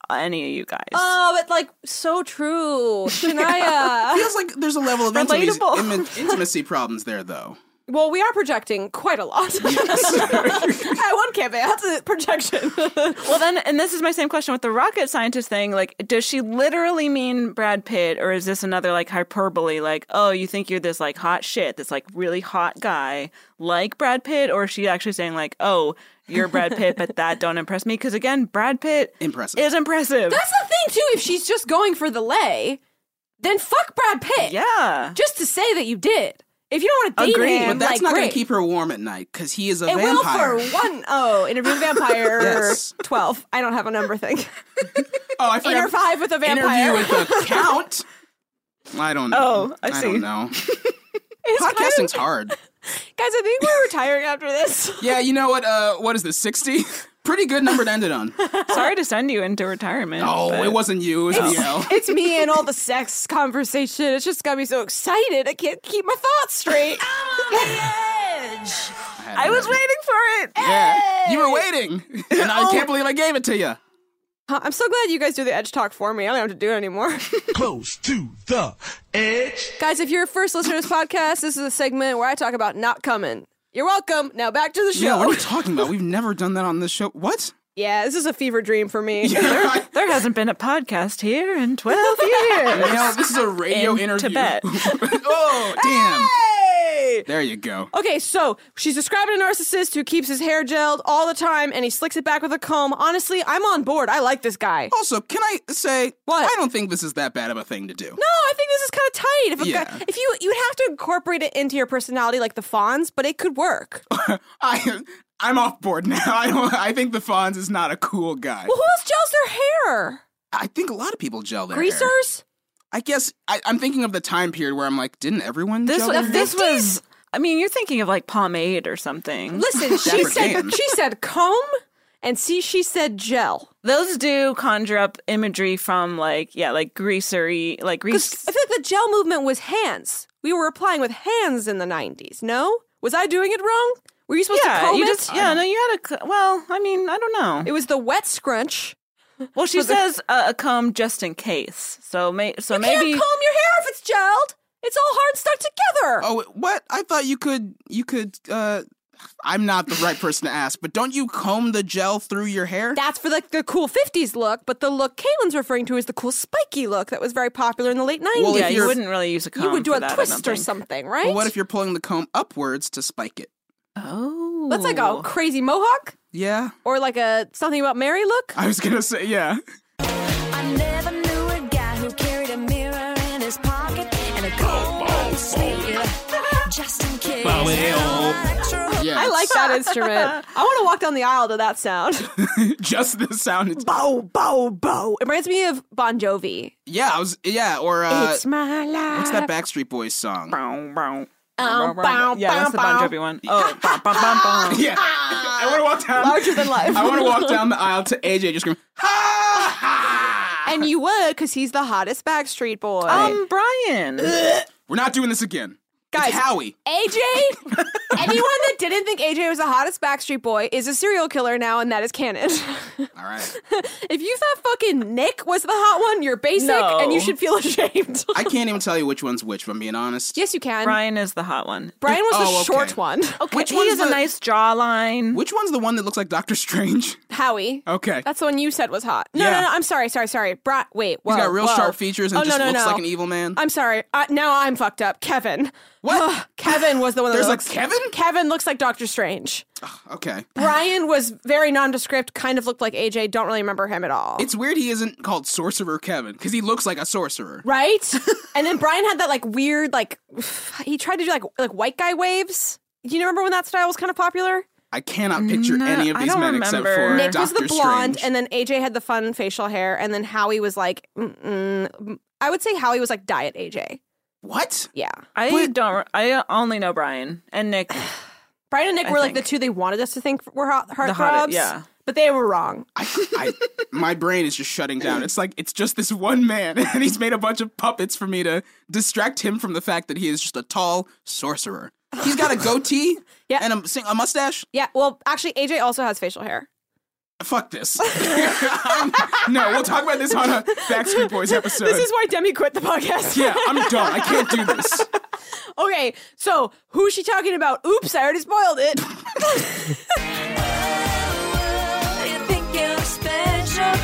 any of you guys.
Oh, but like so true. Shania.
Feels like there's a level of
Relatable.
intimacy problems there, though.
Well, we are projecting quite a lot. At one campaign, that's a projection.
Well, then, and this is my same question with the rocket scientist thing. Like, does she literally mean Brad Pitt, or is this another, like, hyperbole? Like, oh, you think you're this, like, hot shit, this, like, really hot guy like Brad Pitt? Or is she actually saying, like, oh, you're Brad Pitt, but that don't impress me? Because, again, Brad Pitt
Impressive.
is impressive.
That's the thing, too. If she's just going for the lay, then fuck Brad Pitt.
Yeah.
Just to say that you did. If you don't want to date
Agreed.
him,
But that's
like,
not going
great.
to keep her warm at night, because he is a
It
vampire.
will for one. Oh, Interview with a Vampire
Yes.
12. I don't have a number thing.
Oh, I forgot.
Inter 5 with a vampire.
Interview with the Count. I don't know.
Oh, I see.
don't know.
It's kind of-
Podcasting's hard.
Guys, I think we're retiring after this.
Yeah, you know what? What is this? 60? Pretty good number to end it on.
Sorry to send you into retirement.
Oh,
but-
it wasn't you. It was Miel.
It's me and all the sex conversation. It's just got me so excited. I can't keep my thoughts straight.
I was waiting for it.
Yeah, you were waiting, and I can't believe I gave it to you.
I'm so glad you guys do the edge talk for me. I don't have to do it anymore.
Close to the edge.
Guys, if you're a first listener to this podcast, this is a segment where I talk about not coming. You're welcome. Now back to the show.
Yeah, what are you talking about? We've never done that on this show. What?
Yeah, this is a fever dream for me.
There hasn't been a podcast here in 12 years.
Miel, this is a radio
In
interview.
Tibet.
Oh, damn.
Hey!
There you go.
Okay, so she's describing a narcissist who keeps his hair gelled all the time and he slicks it back with a comb. Honestly, I'm on board. I like this guy.
Also, can I say,
What?
I don't think this is that bad of a thing to do.
No, I think this is kind of tight. If, a
Yeah.
guy, if you would have to incorporate it into your personality like the Fonz, but it could work. Well,
I'm off board now. I think the Fonz is not a cool guy.
who else gels their hair?
I think a lot of people gel their hair.
Greasers?
I guess I'm thinking of the time period where I'm like, didn't everyone
This
gel their
was,
hair?
this was, I mean, you're thinking of like pomade or something.
Listen,
Dapper Dan.
she said comb and she said gel.
Those do conjure up imagery from like greasery, like
Because
grease.
I feel like the gel movement was hands. We were applying with hands in the 90s, no? Was I doing it wrong? Were you supposed to
Yeah,
comb
you
it?
just, yeah, no, you had a, well, I mean, I don't know.
It was the wet scrunch.
Well, she says a comb just in case. So, maybe.
Can't comb your hair if it's gelled. It's all hard stuck together.
Oh, what? I thought you could, I'm not the right person to ask, but don't you comb the gel through your hair?
That's for like the cool 50s look, but the look Caitlin's referring to is the cool spiky look that was very popular in the late 90s.
Well, if
Yeah, you
you're-
wouldn't really use a comb.
you would do
for
a
that, I
twist
don't
or
think.
something, right?
Well, what if you're pulling the comb upwards to spike it?
Oh.
That's like a crazy mohawk
Yeah,
or like a something about Mary look.
I was gonna say, yeah.
I never knew a guy who carried a mirror in his pocket and a comb on his sleeve, just in case.
Yeah,
I like that instrument. I want to walk down the aisle to that sound.
just the sound.
Bow, bow, bow. It reminds me of Bon Jovi.
Or
It's my life.
what's that Backstreet Boys song?
Bow, bow.
Bow,
Yeah, that's the Bon
bow.
Jovi one. Oh, bow, bow, bow, bow.
Yeah, I want to walk down.
Larger than life.
I want to walk down the aisle to AJ just scream, ha ha!
And you would, because he's the hottest Backstreet Boy.
Brian.
We're not doing this again.
Guys,
It's Howie.
AJ, anyone that didn't think AJ was the hottest Backstreet Boy is a serial killer now, and that is canon.
All right.
If you thought fucking Nick was the hot one, you're basic,
No.
and you should feel ashamed.
I can't even tell you which one's which, if I'm being honest.
Yes, you can.
Brian is the hot one.
Brian was the
Oh, okay.
short one.
Okay,
Which
he
one's
has a
the-
nice jawline.
Which one's the one that looks like Doctor Strange?
Howie.
Okay.
That's the one you said was hot. No,
Yeah.
no, I'm sorry. Wait, whoa,
He's got real
whoa.
sharp features and
Oh,
just
no,
looks
no.
like an evil man.
I'm sorry. Now I'm fucked up. Kevin.
What?
Kevin was the one that
There's a
looks...
Kevin?
Kevin looks like Doctor Strange.
Okay.
Brian was very nondescript, kind of looked like AJ. Don't really remember him at all.
It's weird he isn't called Sorcerer Kevin, because he looks like a sorcerer.
Right? And then Brian had that like weird, like he tried to do like white guy waves. Do you remember when that style was kind of popular?
I cannot picture
No,
any of
I
these
don't
men except
remember.
for
Nick
Doctor
was the blonde,
Strange.
and then AJ had the fun facial hair, and then Howie was like, I would say Howie was like diet AJ.
What?
Yeah.
I only know Brian and Nick.
Brian and Nick
I
were like the
think.
two they wanted us to think were heartthrobs.
The hottest, yeah.
But they were wrong.
My brain is just shutting down. It's like it's just this one man, and he's made a bunch of puppets for me to distract him from the fact that he is just a tall sorcerer. He's got a goatee
Yeah.
and a mustache.
Yeah, well, actually, AJ also has facial hair.
Fuck this. No, we'll talk about this on a Backstreet Boys episode.
This is why Demi quit the podcast.
Yeah, I'm done. I can't do this.
Okay, so who's she talking about? Oops, I already spoiled it.
You think you're special.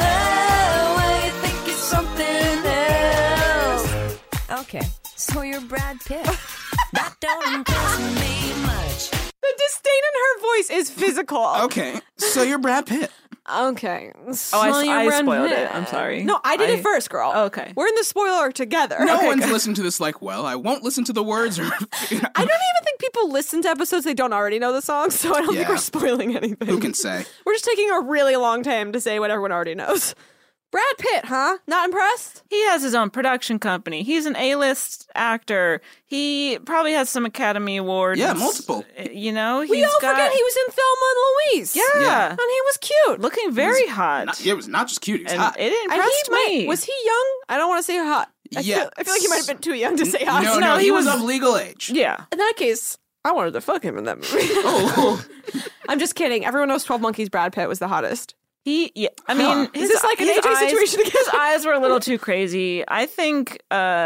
Oh, you think you're something else. Okay, so you're Brad Pitt. That don't impress me much.
The disdain in her voice is physical.
Okay, so you're Brad Pitt.
Okay. So
I
you're Brad
spoiled
Pitt.
it. I'm sorry.
No, I did it first, girl.
Okay.
We're in the spoiler together.
No one's listened to this like, well, I won't listen to the words. Or
I don't even think people listen to episodes they don't already know the songs, so I don't think
Yeah.
we're spoiling anything.
Who can say?
We're just taking a really long time to say what everyone already knows. Brad Pitt, huh? Not impressed?
He has his own production company. He's an A-list actor. He probably has some Academy Awards.
Yeah, multiple.
You know,
We all forget he was in Thelma and Louise.
Yeah.
And he was cute.
Looking very hot.
It was not just cute, he was
and
hot.
it
And
impressed
he
me.
was he young? I don't want to say hot. I
Yes.
feel like he might have been too young to say hot.
No, he was of legal age.
Yeah.
In that case, I wanted to fuck him in that movie.
Oh,
I'm just kidding. Everyone knows 12 Monkeys Brad Pitt was the hottest.
I mean,
Is this like an
his
AJ situation again?
His eyes were a little too crazy. I think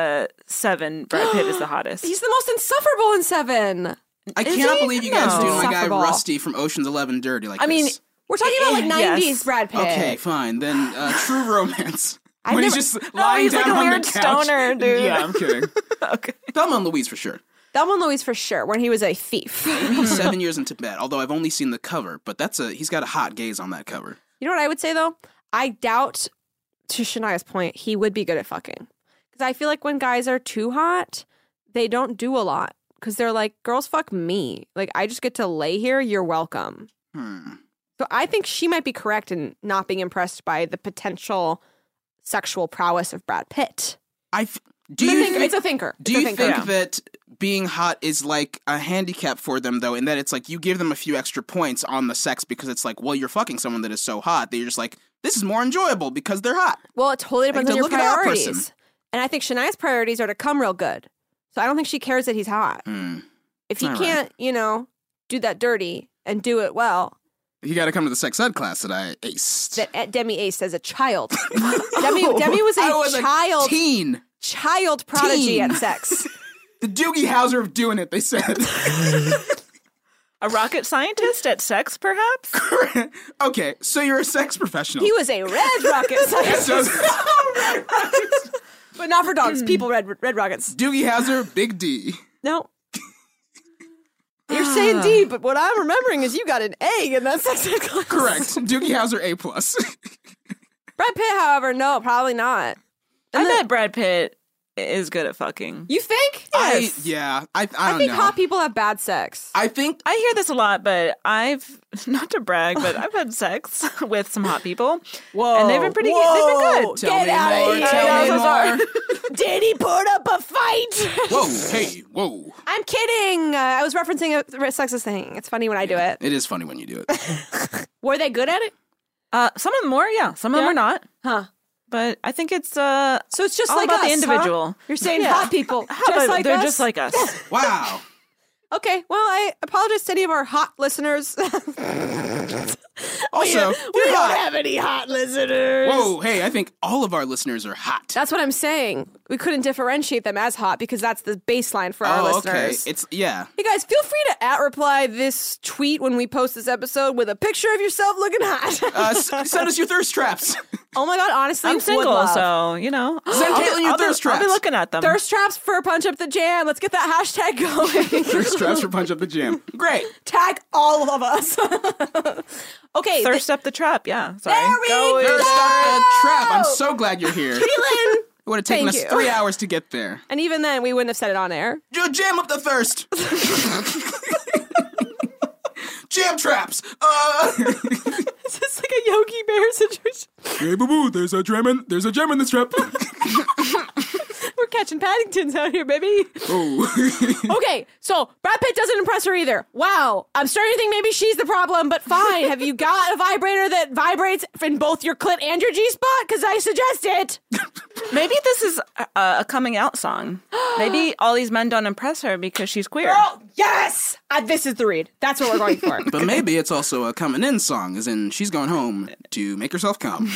7, Brad Pitt is the hottest.
He's the most insufferable in 7.
I
Is
cannot
he?
believe you guys
No.
doing my guy
Insufferable.
Rusty from Ocean's 11 dirty like
I mean,
this.
We're talking about like 90s
Yes.
Brad Pitt.
Okay, fine. Then True Romance.
I've
when
never-
he's just
No,
lying
he's
down
like a
on
weird
the couch.
stoner, dude.
Yeah, I'm kidding.
Okay.
Thelma and Louise for sure.
Thelma and Louise for sure, when he was a thief.
Maybe 7 Years in Tibet, although I've only seen the cover, but he's got a hot gaze on that cover.
You know what I would say though? I doubt, to Shania's point, he would be good at fucking. Because I feel like when guys are too hot, they don't do a lot. Because they're like, girls fuck me. Like, I just get to lay here, you're welcome. So I think she might be correct in not being impressed by the potential sexual prowess of Brad Pitt. It's a thinker.
Do you think that being hot is like a handicap for them, though, in that it's like you give them a few extra points on the sex because it's like, well, you're fucking someone that is so hot that you're just like, this is more enjoyable because they're hot.
Well, it totally depends
to
on your
look at that person.
priorities. And I think Shania's priorities are to come real good. So I don't think she cares that he's hot. If he
All right.
can't, do that dirty and do it well,
You got to come to the sex ed class that I aced.
that Demi aced as a child. Demi was
I was
a
a teen.
child prodigy
Teen.
at sex.
The Doogie Howser of doing it, they said.
A rocket scientist at sex, perhaps?
Okay, so you're a sex professional.
He was a red rocket scientist. But not for dogs. People red rockets.
Doogie Howser, Big D.
No. You're saying D, but what I'm remembering is you got an A in that sex ed class.
Correct. Doogie Howser, A+.
Brad Pitt, however, no, probably not.
I bet Brad Pitt is good at fucking.
You think?
I
I
don't
think
know.
hot people have bad sex.
I think
I hear this a lot, but I've, not to brag, but I've had sex with some hot people.
Whoa.
And they've been pretty good. They've been good.
Tell
Get
me
outta
more,
here.
tell me
I'm so
more.
Did he put up a fight?
Whoa, hey, whoa.
I'm kidding. I was referencing a sexist thing. It's funny when I do it.
It is funny when you do it.
Were they good at it?
Some of them were, yeah. Some of them
Yeah?
were not.
Huh.
But I think it's
So it's just
all
like
about
us,
the individual.
huh? You're saying
Yeah.
hot people,
How
just
about
like
they're
us?
just like us.
Wow.
Okay, well, I apologize to any of our hot listeners.
Also,
we
you're
don't
hot.
have any hot listeners.
Whoa, hey, I think all of our listeners are hot.
That's what I'm saying. We couldn't differentiate them as hot because that's the baseline for our
okay.
listeners.
Yeah.
Hey guys, feel free to @reply this tweet when we post this episode with a picture of yourself looking hot.
Send us your thirst traps.
Oh my god, honestly,
I'm
would
single,
love.
so, you know.
Send Caitlin your thirst
I'll be
traps.
looking at them.
Thirst traps for Punch Up the Jam. Let's get that hashtag going.
Thirst traps for Punch Up the Jam. Great.
Tag all of us. Okay.
Thirst up the trap, yeah. Sorry.
There we
Go
go.
Thirst up the trap. I'm so glad you're here. It
Caitlin.
would have taken
Thank
us
you.
3 hours to get there.
And even then, we wouldn't have said it on air.
Jam up the thirst. Jam traps.
Is this like a Yogi Bear situation?
Hey, boo boo, there's a gem in this trap.
We're catching Paddingtons out here, baby.
Ooh.
Okay, so Brad Pitt doesn't impress her either. Wow. I'm starting to think maybe she's the problem, but fine. Have you got a vibrator that vibrates in both your clit and your G-spot? Because I suggest it.
Maybe this is a coming out song. Maybe all these men don't impress her because she's queer.
Oh, yes! This is the read. That's what we're going for.
But maybe it's also a coming in song, as in she's going home to make herself come.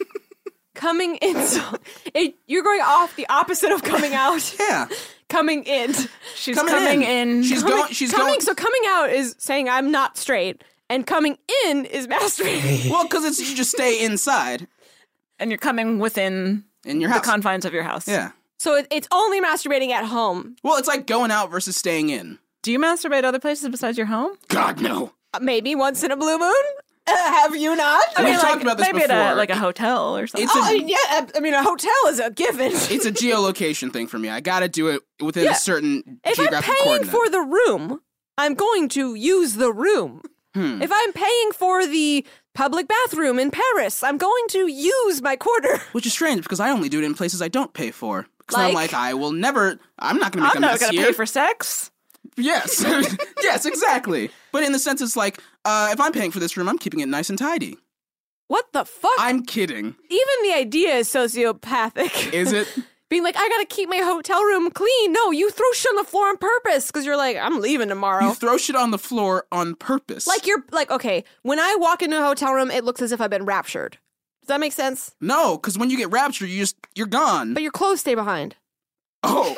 Coming in. You're going off the opposite of coming out.
Yeah.
Coming in.
She's coming in.
She's going.
So coming out is saying I'm not straight, and coming in is masturbating.
Well, because you just stay inside
And you're coming within
in your
the
house.
confines of your house.
Yeah.
So it's only masturbating at home.
Well, it's like going out versus staying in.
Do you masturbate other places besides your home?
God, no.
Maybe once in a blue moon. Have you not?
We've talked about this
maybe
before.
at a hotel or something.
It's
a hotel is a given.
It's a geolocation thing for me. I got to do it within a certain
If I'm
geographic
paying
coordinate.
for the room, I'm going to use the room. If I'm paying for the public bathroom in Paris, I'm going to use my quarter.
Which is strange because I only do it in places I don't pay for. Because I'm
Like?
like, I will never. I'm not going to make
I'm
a
not
mess
going to
here.
pay for sex.
Yes. Yes, exactly. But in the sense, it's like, if I'm paying for this room, I'm keeping it nice and tidy.
What the fuck?
I'm kidding.
Even the idea is sociopathic.
Is it?
Being like, I gotta keep my hotel room clean. No, you throw shit on the floor on purpose because you're like, I'm leaving tomorrow.
You throw shit on the floor on purpose.
Like you're like, okay, when I walk into a hotel room, it looks as if I've been raptured. Does that make sense?
No, because when you get raptured, you're gone.
But your clothes stay behind.
Oh.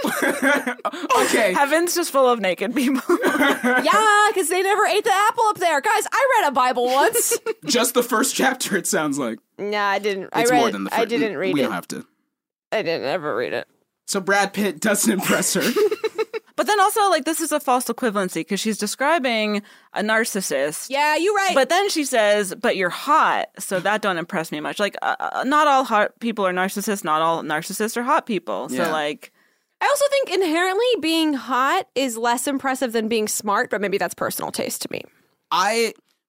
Okay.
Heaven's just full of naked people.
Yeah, because they never ate the apple up there. Guys, I read a Bible once.
Just the first chapter, it sounds like.
Nah, I didn't.
It's
I read.
more than the first.
I didn't read
We
it.
don't have to.
I didn't ever read it.
So Brad Pitt doesn't impress her.
But then also, this is a false equivalency because she's describing a narcissist.
Yeah, you're right.
But then she says, but you're hot, so that don't impress me much. Not all hot people are narcissists. Not all narcissists are hot people.
Yeah.
So,
I also think inherently being hot is less impressive than being smart, but maybe that's personal taste to me.
I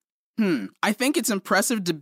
think it's impressive to.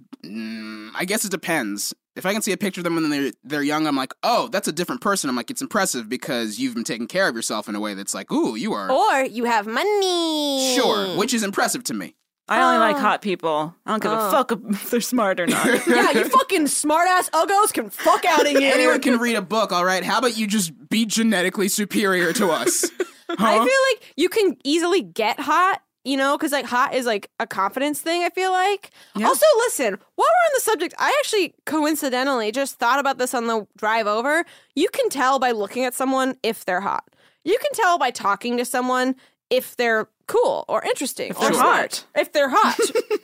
I guess it depends. If I can see a picture of them when they're young, I'm like, oh, that's a different person. I'm like, it's impressive because you've been taking care of yourself in a way that's like, ooh, you are.
Or you have money.
Sure, which is impressive to me.
I only like hot people. I don't give a fuck if they're smart or not.
Yeah, you fucking smart-ass uggos can fuck out of here.
Anyone can read a book, all right? How about you just be genetically superior to us?
I feel like you can easily get hot, because hot is a confidence thing, I feel like.
Yeah.
Also, listen, while we're on the subject, I actually coincidentally just thought about this on the drive over. You can tell by looking at someone if they're hot. You can tell by talking to someone if they're cool or interesting or
they're
smart.
hot.
If they're hot.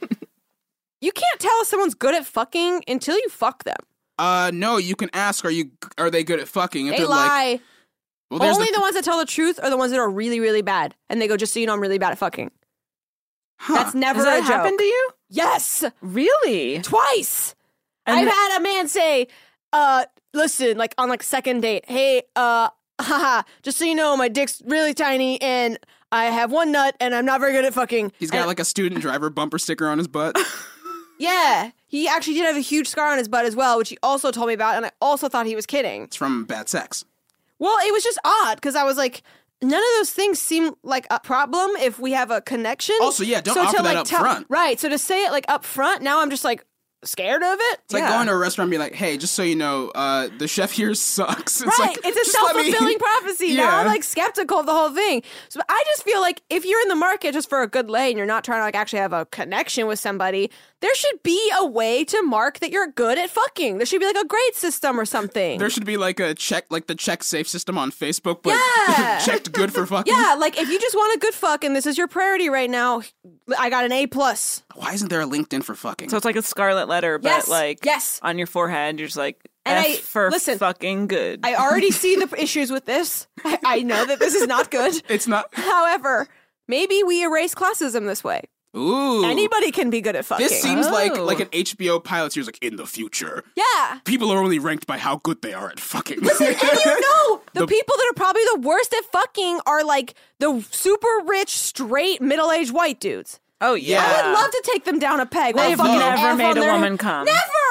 You can't tell if someone's good at fucking until you fuck them.
No, you can ask, are they good at fucking? If
They
they're
lie.
like, well, there's
Only the ones that tell the truth are the ones that are really, really bad. And they go, just so you know, I'm really bad at fucking.
huh.
That's never
Has that
a joke.
happened to you?
Yes.
Really?
Twice.
And
I've had a man say, listen, on second date, hey, haha, just so you know, my dick's really tiny and I have one nut and I'm not very good at fucking.
He's got a student driver bumper sticker on his butt.
Yeah. He actually did have a huge scar on his butt as well, which he also told me about, and I also thought he was kidding.
It's from bad sex.
Well, it was just odd because I was like, none of those things seem like a problem if we have a connection.
Also, yeah, don't offer that up front.
Right. So to say it up front, now I'm just scared of it.
It's like going to a restaurant and be like, hey, just so you know, the chef here sucks. It's
Right, it's a self-fulfilling prophecy. Now
Yeah.
I'm skeptical of the whole thing. So I just feel like if you're in the market just for a good lay and you're not trying to actually have a connection with somebody, there should be a way to mark that you're good at fucking. There should be a grade system or something.
There should be a check, the check safe system on Facebook, but
Yeah.
checked good for fucking.
Yeah, if you just want a good fuck and this is your priority right now, I got an A+.
Why isn't there a LinkedIn for fucking?
So it's like a scarlet letter, but
Yes, yes.
on your forehead, you're just
And
F for
listen,
fucking good.
I already see the issues with this. I know that this is not good.
It's not.
However, maybe we erase classism this way.
Ooh.
Anybody can be good at fucking.
This seems like
Oh.
an HBO pilot series, in the future.
Yeah.
People are only ranked by how good they are at fucking.
And you know, the people that are probably the worst at fucking are the super rich, straight, middle-aged white dudes.
Oh, yeah.
I would love to take them down a peg.
They've
Fucking
never
F
made
on
a
their-
woman come.
Never!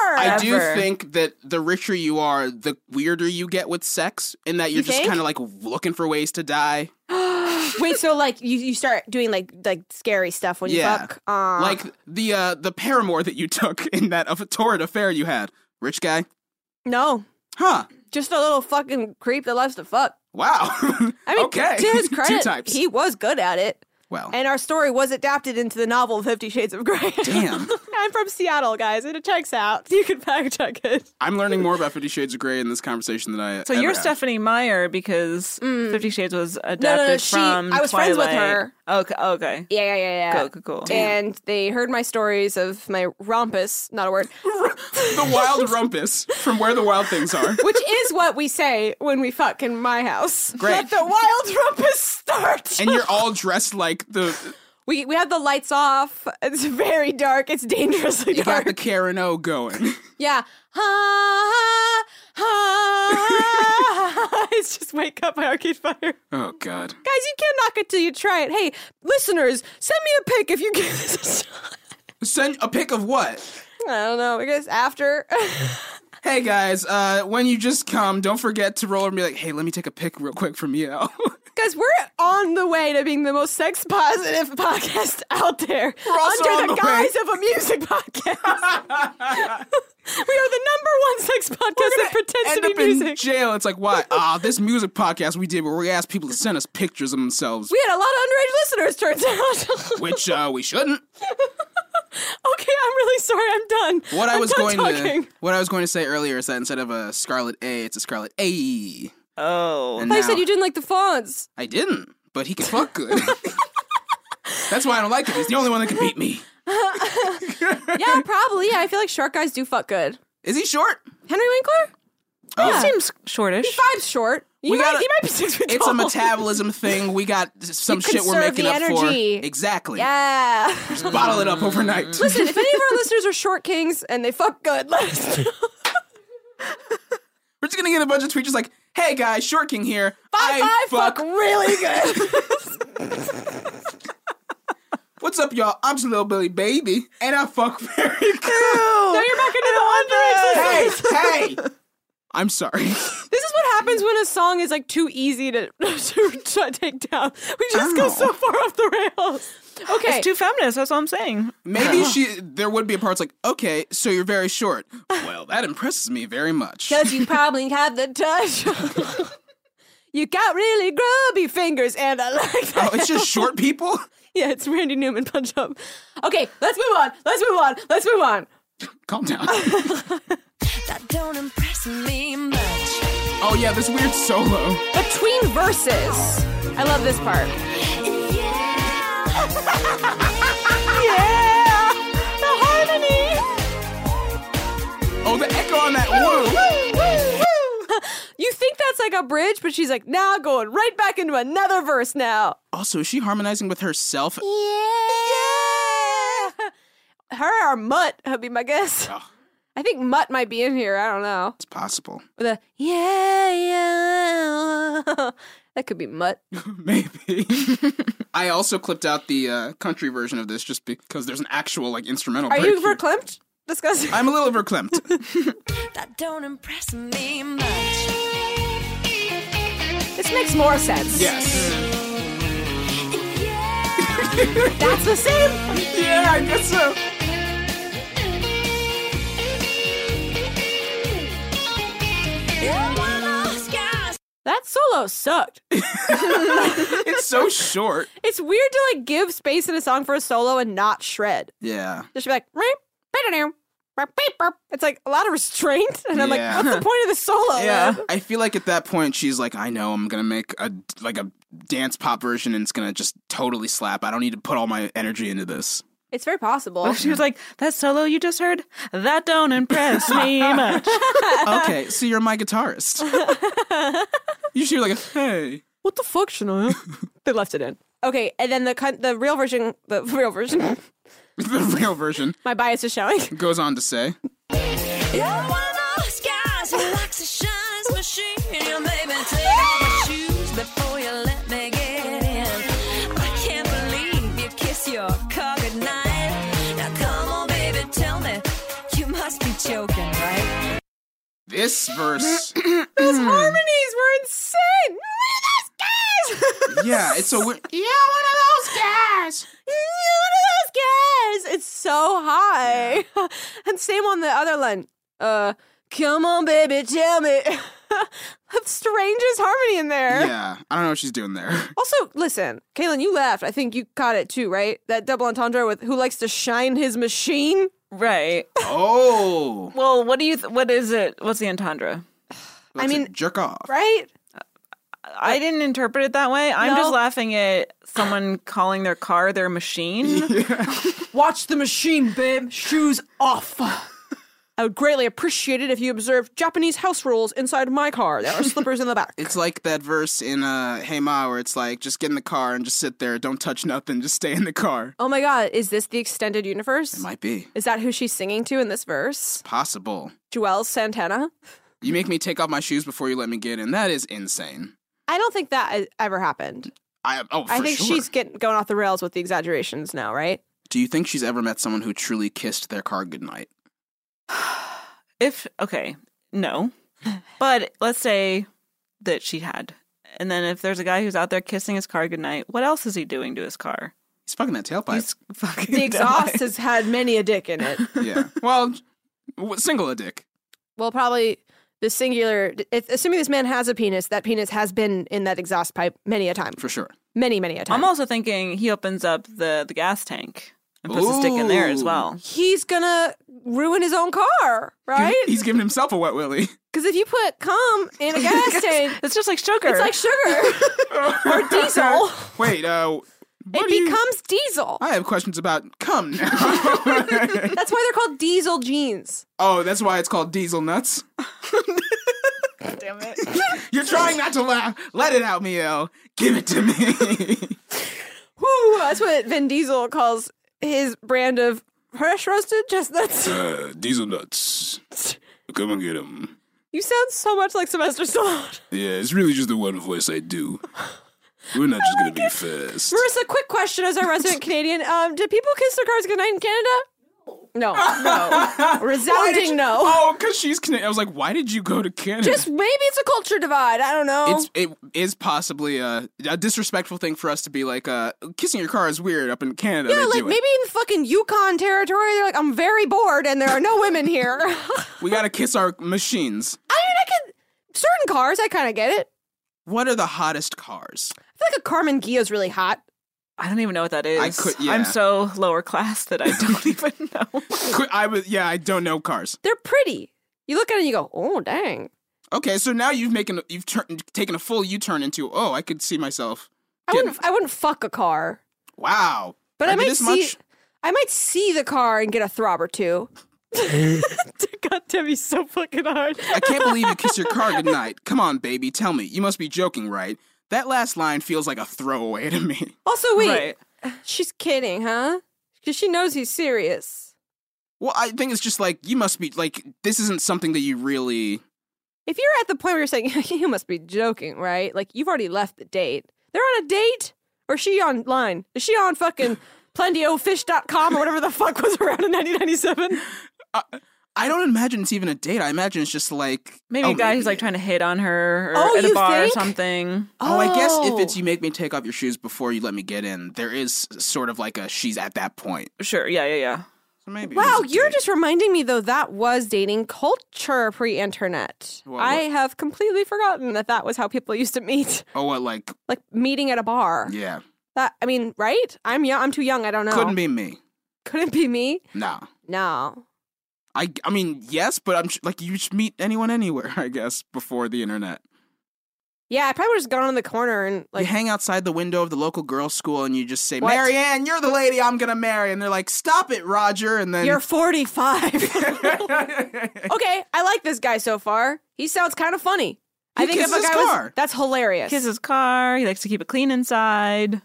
I do
Ever.
think that the richer you are, the weirder you get with sex, in that you're just
think?
kind of like looking for ways to die.
Wait, so like you start doing like scary stuff when you
Yeah.
fuck?
Like the paramour that you took in that torrid affair you had. Rich guy?
No,
Huh.
just a little fucking creep that loves to fuck.
Wow.
I mean,
okay.
to his
Two
credit,
types.
he was good at it.
Well,
And our story was adapted into the novel 50 Shades of Grey.
damn.
I'm from Seattle, guys, and it checks out. You can fact check it.
I'm learning more about 50 Shades of Grey in this conversation than I
So
ever
you're
have.
Stephanie Meyer because 50 Shades was adapted from
I was friends with
Twilight.
her.
Okay.
Yeah.
Cool.
And they heard my stories of my rumpus, not a word,
The wild rumpus from Where the Wild Things Are.
which is what we say when we fuck in my house.
Great.
Let the wild rumpus start.
And you're all dressed like
We have the lights off. It's very dark. It's dangerously
you
dark.
got the Karen O going.
Yeah. Ha, ha. It's just Wake Up by Arcade Fire. Guys,
Oh, God.
you can't knock it till you try it. Hey, listeners, send me a pic if you give this a shot.
Send a pic of what?
I don't know. I guess after.
Hey, guys, when you just come, don't forget to roll over and be like, hey, let me take a pic real quick from you.
Guys, we're on the way to being the most sex positive podcast out there.
We're also on
under the
the
guise of a music podcast. We are the #1 sex podcast that pretends
End
to
up
be
in
music.
jail. It's like, why? This music podcast we did where we asked people to send us pictures of themselves,
We had a lot of underage listeners, turns out.
which we shouldn't.
Okay, I'm really sorry. I'm done.
What I
I'm
was
done
going
talking.
to say earlier is that instead of a Scarlet A, it's a Scarlet A.
Oh.
And
I
now,
said you didn't like the fonts.
I didn't, but he can fuck good. That's why I don't like him. He's the only one that can beat me.
Yeah, probably. Yeah, I feel like short guys do fuck good.
Is he short?
Henry Winkler?
Oh,
Seems shortish.
5's short. He
We
might
gotta-
be 6 feet
It's
tall.
a metabolism thing. We got some
You
shit we're
conserve
making
the
up
energy.
for. Exactly.
Yeah.
Just bottle it up overnight.
Listen, if any of our listeners are short kings and they fuck good, let us know.
We're just gonna get a bunch of tweets like, "Hey guys, Short King here.
I fuck really good.
What's up, y'all? I'm just a little Billy Baby, and I fuck very good."
Now you're back into the underage listeners.
Hey. I'm sorry.
This is what happens when a song is like too easy to take down. We just go
Ow.
so far off the rails. Okay.
It's too feminist. That's what I'm saying.
Maybe there would be a part that's like, okay, so you're very short. Well, that impresses me very much.
Because you probably have the touch. You got really grubby fingers, and I like that.
Oh, it's just short people?
Yeah, it's Randy Newman punch up. Okay, let's move on.
Calm down.
That don't impress me much.
Oh, yeah, this weird solo.
Between verses. I love this part. Yeah! The harmony!
Oh, the echo on that woo.
You think that's like a bridge, but she's like, now going right back into another verse now.
Also, is she harmonizing with herself?
Yeah! Her or Mutt would be my guess.
Oh,
I think Mutt might be in here. I don't know.
it's possible.
With a yeah. That could be Mutt.
Maybe. I also clipped out the country version of this just because there's an actual like instrumental
Are
break
you
here.
verklempt? Disgusting.
I'm a little verklempt.
That don't impress me much.
This makes more sense.
Yes.
That's the same.
Yeah, I guess so.
That solo sucked.
It's so short.
It's weird to like give space in a song for a solo and not shred.
Yeah.
Just be like, it's like a lot of restraint, and I'm
Yeah.
like, what's the point of the solo?
Yeah.
man?
I feel like at that point she's like, I know I'm gonna make a dance pop version and it's gonna just totally slap. I don't need to put all my energy into this.
It's very possible.
She was like, that solo you just heard? That don't impress me much.
Okay, so you're my guitarist. You should be like, hey.
What the fuck, Shania? They left it in. Okay, and then the real version,
The real version
my bias is showing.
goes on to say,
You're one of those guys who likes to shine his machine. You made me take off my shoes before you let me get in. I can't believe you kiss your car goodnight. Now come on, baby, tell me you must be joking.
This verse.
His harmonies were insane.
Yeah, it's a weird. Yeah, one of those guys.
It's so high. And same on the other line. Come on, baby, tell me. The strangest harmony in there.
Yeah, I don't know what she's doing there.
Also, listen, Kaylin, you laughed. I think you caught it too, right? That double entendre with who likes to shine his machine.
Right.
Oh.
Well, what is it? What's the entendre?
I mean,
jerk off.
Right?
I didn't interpret it that way. I'm just laughing at someone calling their car their machine.
Watch the machine, babe. Shoes off. I would greatly appreciate it if you observed Japanese house rules inside my car. There are slippers in the back.
It's like that verse in Hey Ma where it's like, just get in the car and just sit there. Don't touch nothing. Just stay in the car.
Oh my God. Is this the extended universe?
It might be.
Is that who she's singing to in this verse?
Possible.
Joelle Santana?
You make me take off my shoes before you let me get in. That is insane.
I don't think that ever happened.
I think
she's going off the rails with the exaggerations now, right?
Do you think she's ever met someone who truly kissed their car goodnight?
No. But let's say that she had. And then if there's a guy who's out there kissing his car goodnight, what else is he doing to his car?
He's fucking that tailpipe.
He's fucking
The exhaust has had many a dick in it.
Yeah. Well, single a dick.
Well, probably the singular, assuming this man has a penis, that penis has been in that exhaust pipe many a time.
For sure.
Many a time.
I'm also thinking he opens up the gas tank and puts a stick in there as well.
He's gonna ruin his own car, right?
He's giving himself a wet willy.
Because if you put cum in a gas tank,
It's just like sugar.
it's like sugar or diesel.
Wait,
It becomes diesel.
I have questions about cum now.
That's why they're called diesel jeans.
Oh, that's why it's called diesel nuts?
Damn it.
You're trying not to laugh. Let it out, Miel. Give it to me.
Woo, that's what Vin Diesel calls his brand of fresh roasted chestnuts.
Diesel nuts. Come and get them.
You sound so much like Sylvester Stallone.
Yeah, it's really just the one voice I do. We're not just going to be fast.
Marissa, quick question as our resident Canadian. Do people kiss their cars goodnight in Canada? No. Resounding no.
Oh, because she's Canadian. I was like, why did you go to Canada?
Just maybe it's a culture divide. I don't know.
It is possibly a disrespectful thing for us to be like, kissing your car is weird up in Canada.
Yeah, like maybe in the fucking Yukon territory, they're like, I'm very bored and there are no women here.
We got to kiss our machines.
Certain cars, I kind of get it.
What are the hottest cars?
I feel like a Carmen Gio's really hot.
I don't even know what that is.
Yeah.
I'm so lower class that I don't even know.
I don't know cars.
They're pretty. You look at it and you go, oh, dang.
Okay, so now you've taken a full U-turn into, oh, I could see myself.
I wouldn't fuck a car.
Wow.
But I might see the car and get a throb or two. God damn, he's so fucking hard.
I can't believe you kiss your car goodnight. Come on, baby, tell me. You must be joking, right? That last line feels like a throwaway to me.
Also, wait. Right. She's kidding, huh? Because she knows he's serious.
Well, I think it's just like, you must be, like, this isn't something that you really...
If you're at the point where you're saying, you must be joking, right? Like, you've already left the date. They're on a date? Or is she online? Is she on fucking plentyoffish.com or whatever the fuck was around in 1997?
I don't imagine it's even a date. I imagine it's just like...
Maybe a guy who's like trying to hit on her or at a bar or something.
Oh, I guess if it's you make me take off your shoes before you let me get in, there is sort of like a she's at that point.
Sure, yeah.
So maybe
wow, you're just reminding me, though, that was dating culture pre-internet. What? I have completely forgotten that was how people used to meet.
Oh, what, like...
Like meeting at a bar.
Yeah.
Right? I'm young. I'm too young. I don't know.
Couldn't be me.
Couldn't be me?
No. I mean, yes, but I'm like, you just meet anyone anywhere, I guess, before the internet.
Yeah, I probably would have just gone on the corner and like...
You hang outside the window of the local girls' school and you just say, what? Marianne, you're the lady I'm gonna marry. And they're like, stop it, Roger. And then...
You're 45. Okay, I like this guy so far. He sounds kind of funny.
I think if a guy
that's hilarious.
Kisses his car. He likes to keep it clean inside.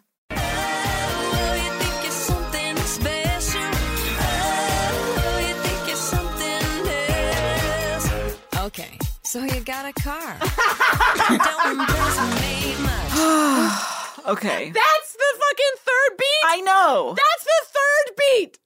Okay, so you got a car. Don't impress me much.
Okay.
That's the fucking third beat?
I know.
That's the third beat.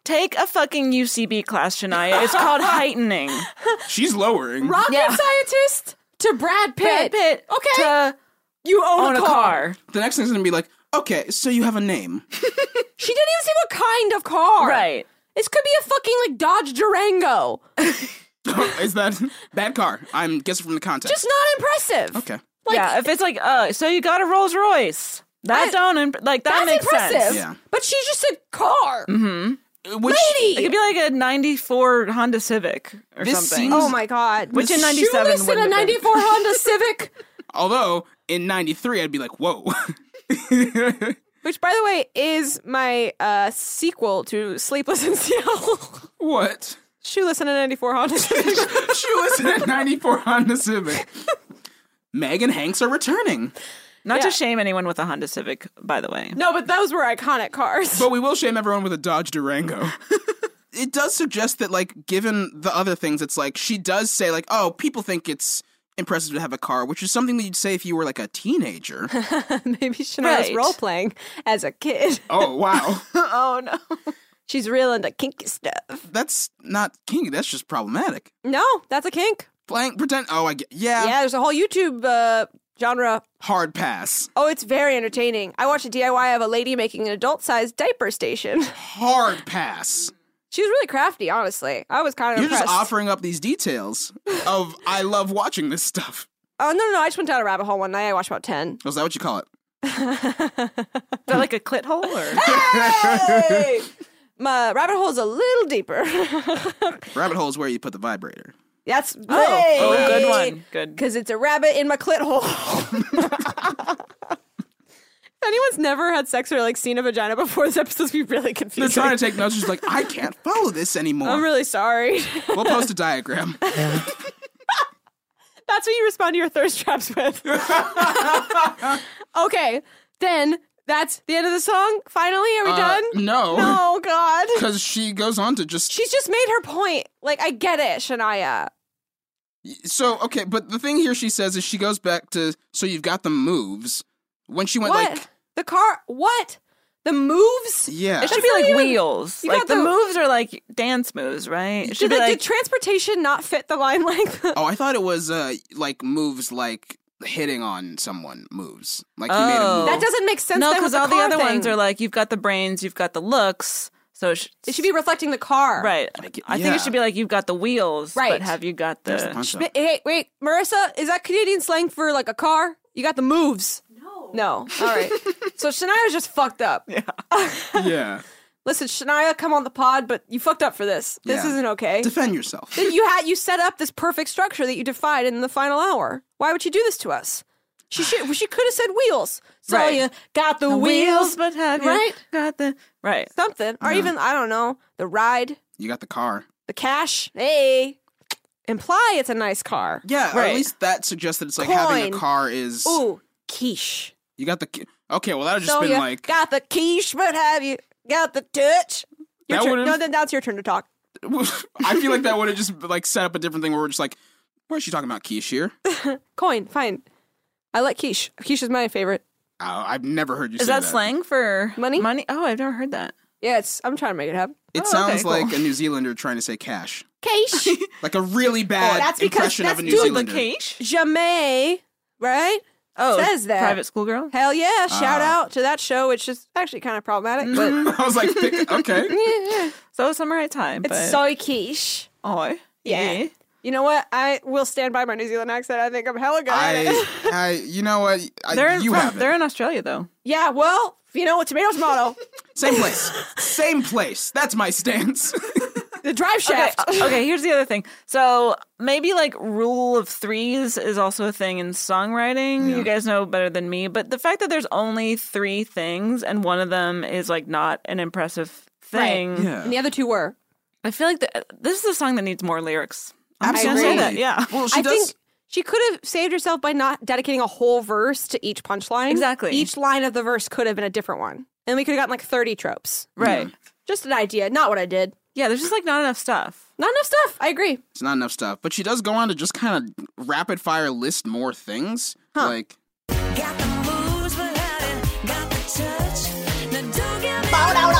Take a fucking UCB class, Shania. It's called heightening.
She's lowering.
Rocket
Yeah.
scientist to Brad Pitt.
Brad Pitt.
Okay.
To
You own
own a car.
The next thing's gonna be like, okay, so you have a name.
She didn't even say what kind of car.
Right.
This could be a fucking like Dodge Durango.
Is that bad car? I'm guessing from the context.
Just not impressive.
Okay.
Like,
yeah, if it's like, so you got a Rolls Royce. That that
that's
makes
impressive.
sense.
Yeah.
But she's just a car.
Which
It could be like a 94 Honda Civic or
This
something.
seems-
Oh my god.
Which in 97
Shoeless in
wouldn't
a
have been.
94 Honda Civic.
although in 93 I'd be like, whoa.
Which, by the way, is my sequel to Sleepless in Seattle.
What?
Shoeless in a 94 Honda Civic.
Shoeless in a 94 Honda Civic. Meg and Hanks are returning.
Not
Yeah.
to shame anyone with a Honda Civic, by the way.
No, but those were iconic cars.
But we will shame everyone with a Dodge Durango. It does suggest that, like, given the other things, it's like, she does say, like, oh, people think it's impressive to have a car, which is something that you'd say if you were, like, a teenager.
Maybe Shania's
Right.
role-playing as a kid.
Oh, wow.
Oh, no. She's real into kinky stuff.
That's not kinky, that's just problematic.
No, that's a kink.
Pretend, oh, I get, yeah.
Yeah, there's a whole YouTube genre.
Hard pass.
Oh, it's very entertaining. I watched a DIY of a lady making an adult-sized diaper station.
Hard pass.
She was really crafty, honestly. I was kind of
You're
impressed.
just offering up these details of, I love watching this stuff.
Oh, no. I just went down a rabbit hole one night. I watched about 10.
Oh, is that what you call it?
Is that like a clit hole? Or?
Hey! My rabbit hole's a little deeper.
Rabbit hole is where you put the vibrator.
That's
Oh, good one. Good.
Because it's a rabbit in my clit hole. If anyone's never had sex or like seen a vagina before, this episode's be really
They're
confusing.
trying to take notes, just like, I can't follow this anymore.
I'm really sorry.
We'll post a diagram.
That's what you respond to your thirst traps with. Okay, then that's the end of the song. Finally, are we done?
No.
Oh God.
Because she goes on to just...
She's just made her point. Like, I get it, Shania.
So, okay, but the thing here she says is she goes back to, so you've got the moves. When she went
What?
like...
The car? What? The moves?
Yeah.
It should be like
not even-
wheels.
You
Like
got
the
the-
moves are like dance moves, right? It should
Did,
be like
did transportation not fit the line length?
Oh, I thought it was, like, moves like hitting on someone moves. Like, he made a
Oh.
move.
That doesn't make sense.
no,
then with
because all the
car
other
thing.
ones are like you've got the brains, you've got the looks. So
It should be reflecting the car.
right. I think
yeah.
it should be like you've got the wheels,
Right.
but have you got
There's the
the?
punch up.
Hey, wait, Marissa, is that Canadian slang for like a car? You got the moves. No. All right. So Shania's just fucked up.
Yeah.
Listen, Shania, come on the pod, but you fucked up for this. This
Yeah.
isn't okay.
Defend yourself.
You set up this perfect structure that you defied in the final hour. Why would you do this to us? She could have said wheels. So
Right.
you got the wheels,
but have you
right?
got the right?
Something, or even I don't know, the ride,
You got the car.
the cash. Hey, imply it's a nice car.
Yeah, or
Right.
at least that suggests that it's like having a
Coin.
car is...
Ooh, quiche.
You got the... Okay, well, that would just
So
been
you
like...
got the quiche, but have you got the touch? Your
That
turn.
would've-
No, then that's your turn to talk.
I feel like that would have just like set up a different thing where we're just like, why is she talking about quiche here?
Coin, fine. I like quiche. Quiche is my favorite.
I've never heard you
Is
say
that slang for
Money?
Money? Oh, I've never heard that.
Yeah, I'm trying to make it happen.
It
Oh,
sounds
okay, cool.
like a New Zealander trying to say cash.
Quiche.
Like a really bad
that's because
impression of a
that's
New
doing
Zealander.
quiche?
Jamais, right?
Oh,
Says that.
private schoolgirl.
Hell yeah. Shout out to that show, which is actually kind of problematic, but
I was like, okay.
yeah,
So summer time, but
it's soy quiche.
oh
Yeah. You know what? I will stand by my New Zealand accent. I think I'm hella good at it.
you know what? You have it.
They're in Australia though.
Yeah, well, you know what? Tomato.
Same place. Same place. That's my stance.
The drive shaft.
Okay, here's the other thing. So maybe like rule of threes is also a thing in songwriting.
Yeah.
You guys know better than me, but the fact that there's only 3 things and one of them is like not an impressive thing.
Yeah.
And the other two were.
I feel like this is a song that needs more lyrics. I'm just
Absolutely.
gonna say that. Yeah.
Well, she
I
does.
think she could have saved herself by not dedicating a whole verse to each punchline.
Exactly.
Each line of the verse could have been a different one. And we could have gotten like 30 tropes.
Right.
Just an idea, not what I did.
Yeah, there's just like not enough stuff.
Not enough stuff. I agree.
It's not enough stuff. But she does go on to just kind of rapid fire list more things. Like,
Got the moves, but I didn't got the touch. Now don't get me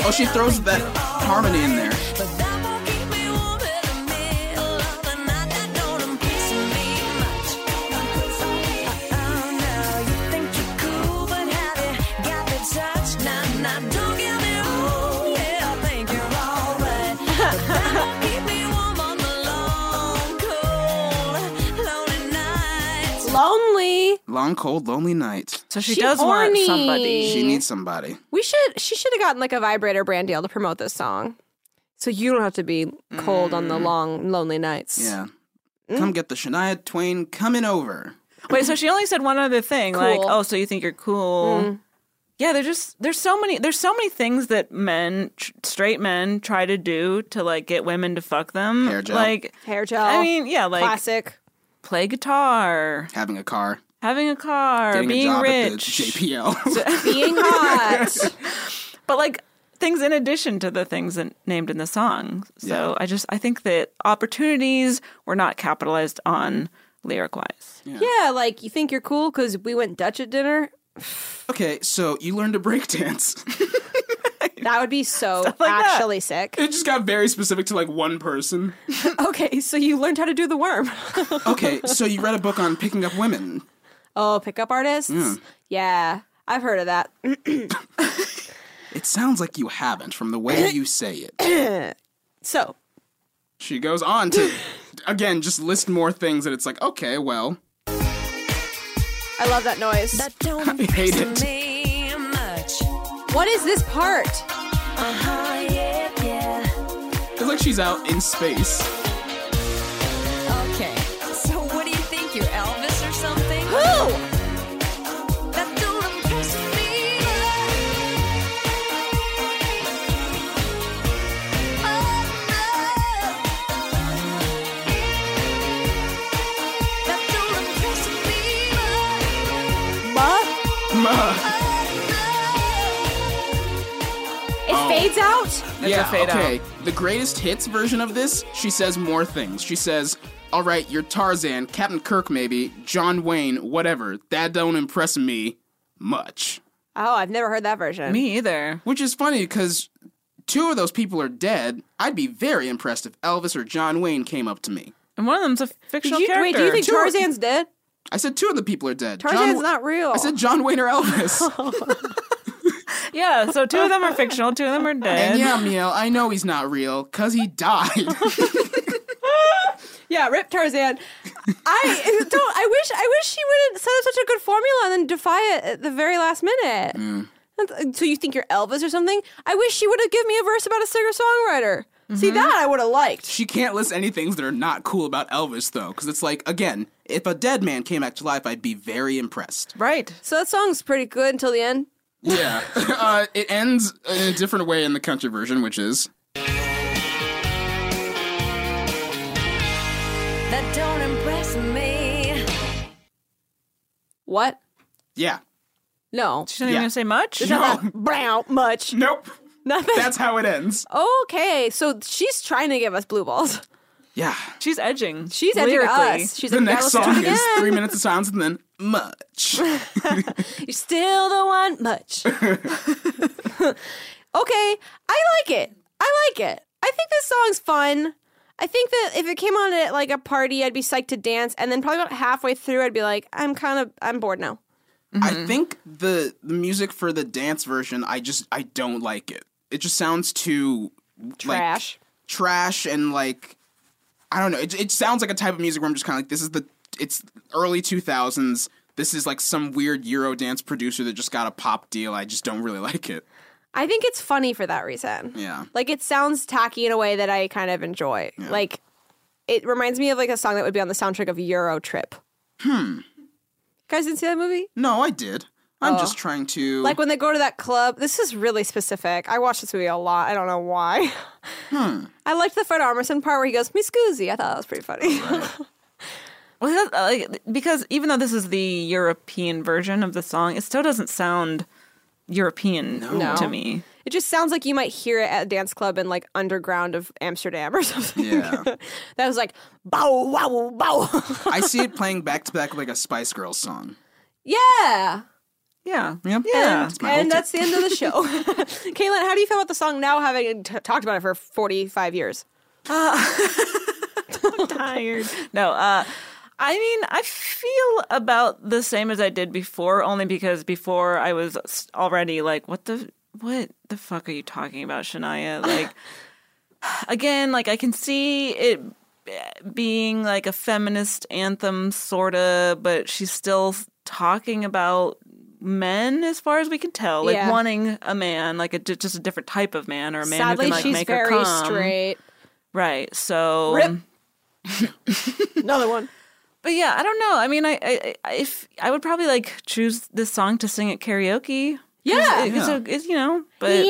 Oh, she throws that harmony in there.
But that won't keep me warm in the middle of the night. That don't impress me much. Oh, no, you think you're cool, but have you got the touch? Nah, don't get me wrong. Yeah, I think you're alright. But that won't keep me warm on the long, cold, lonely nights.
Lonely.
Long, cold, lonely night.
So she
She
does want
horny.
somebody.
She needs somebody.
She should have gotten like a vibrator brand deal to promote this song. So you don't have to be cold on the long, lonely nights.
Yeah. Come get the Shania Twain coming over.
Wait, so she only said one other thing,
Cool.
like, oh, so you think you're cool? Yeah, there's so many things that straight men try to do to like get women to fuck them.
Hair gel.
Like,
Hair gel.
I mean, yeah, like
classic.
play guitar,
Having a car.
having a car,
Getting
being
a job
rich,
at the JPL.
Being hot.
but like things in addition to the things that named in the song. So I think that opportunities were not capitalized on lyric wise.
Yeah, like you think you're cool because we went Dutch at dinner.
Okay, so you learned to break dance.
That would be so
like that.
actually sick.
It just got very specific to like one person.
Okay, so you learned how to do the worm.
Okay, so you read a book on picking up women.
Oh, pickup artists? Yeah, I've heard of that.
It sounds like you haven't from the way you say it.
So,
She goes on to, again, just list more things that it's like, okay, well,
I love that noise.
That don't
I hate
impress
it.
me much.
What is this part?
Yeah.
It's like she's out in space.
Okay, so what do you think? You're Elvis or something?
Who?
That don't impress me much. That don't impress me much.
Ma? It fades out?
It's a fade
okay. The greatest hits version of this, she says more things. She says, all right, you're Tarzan, Captain Kirk maybe, John Wayne, whatever. That don't impress me much.
Oh, I've never heard that version.
Me either.
Which is funny because two of those people are dead. I'd be very impressed if Elvis or John Wayne came up to me.
And one of them's a fictional character.
Wait, do you think
Two-
Tarzan's dead?
I said two of the people are dead.
Tarzan's not real.
I said John Wayne or Elvis.
Yeah, so two of them are fictional, two of them are dead.
And yeah, Miel, I know he's not real, because he died.
Yeah, rip Tarzan. I wish she wouldn't set up such a good formula and then defy it at the very last minute. So you think you're Elvis or something? I wish she would have given me a verse about a singer-songwriter. See, that I would have liked.
She can't list any things that are not cool about Elvis, though, because it's like, again, if a dead man came back to life, I'd be very impressed.
Right.
So that song's pretty good until the end.
Yeah. It ends in a different way in the country version, which is...
That don't impress me.
What?
Yeah.
No.
She's not even
Yeah.
going to say much?
No.
Brown much.
Nope.
Nothing.
That's how it ends.
Okay, so she's trying to give us blue balls.
Yeah.
She's edging.
She's edging
lyrically.
us. She's
The
like, yeah,
next
let's do it
song is
again.
3 minutes of silence and then much.
You're still the one much. Okay, I like it. I think this song's fun. I think that if it came on at like a party, I'd be psyched to dance, and then probably about halfway through, I'd be like, I'm bored now.
I think the music for the dance version, I don't like it. It just sounds too
Trash.
like, trash and like, I don't know. It sounds like a type of music where I'm just kind of like, it's early 2000s. This is like some weird Eurodance producer that just got a pop deal. I just don't really like it.
I think it's funny for that reason.
Yeah.
Like, it sounds tacky in a way that I kind of enjoy. Like, it reminds me of like a song that would be on the soundtrack of Euro Trip. You guys didn't see that movie?
No, I did. I'm just trying to...
Like when they go to that club, this is really specific. I watched this movie a lot. I don't know why. I liked the Fred Armisen part where he goes, "Mi scusi." I thought that was pretty funny.
Well, because even though this is the European version of the song, it still doesn't sound European
No.
to me.
It just sounds like you might hear it at a dance club in like underground of Amsterdam or something.
Yeah.
That was like, bow, wow, bow.
I see it playing back to back with like a Spice Girls song.
Yeah.
Yeah.
Yep.
Yeah.
That's my whole
And that's the end of the show. Caitlin, how do you feel about the song now, having talked about it for 45 years?
Tired. No, I mean, I feel about the same as I did before, only because before I was already like, what the fuck are you talking about, Shania? Like, again, like I can see it being like a feminist anthem, sorta, but she's still talking about men as far as we can tell, like wanting a man, like just a different type of man, or a man
Sadly,
who can like
she's
make
very
her come.
straight.
Right. So
Rip. Another one.
But yeah, I don't know. I mean, if I would probably like choose this song to sing at karaoke.
Yeah.
It's you know, but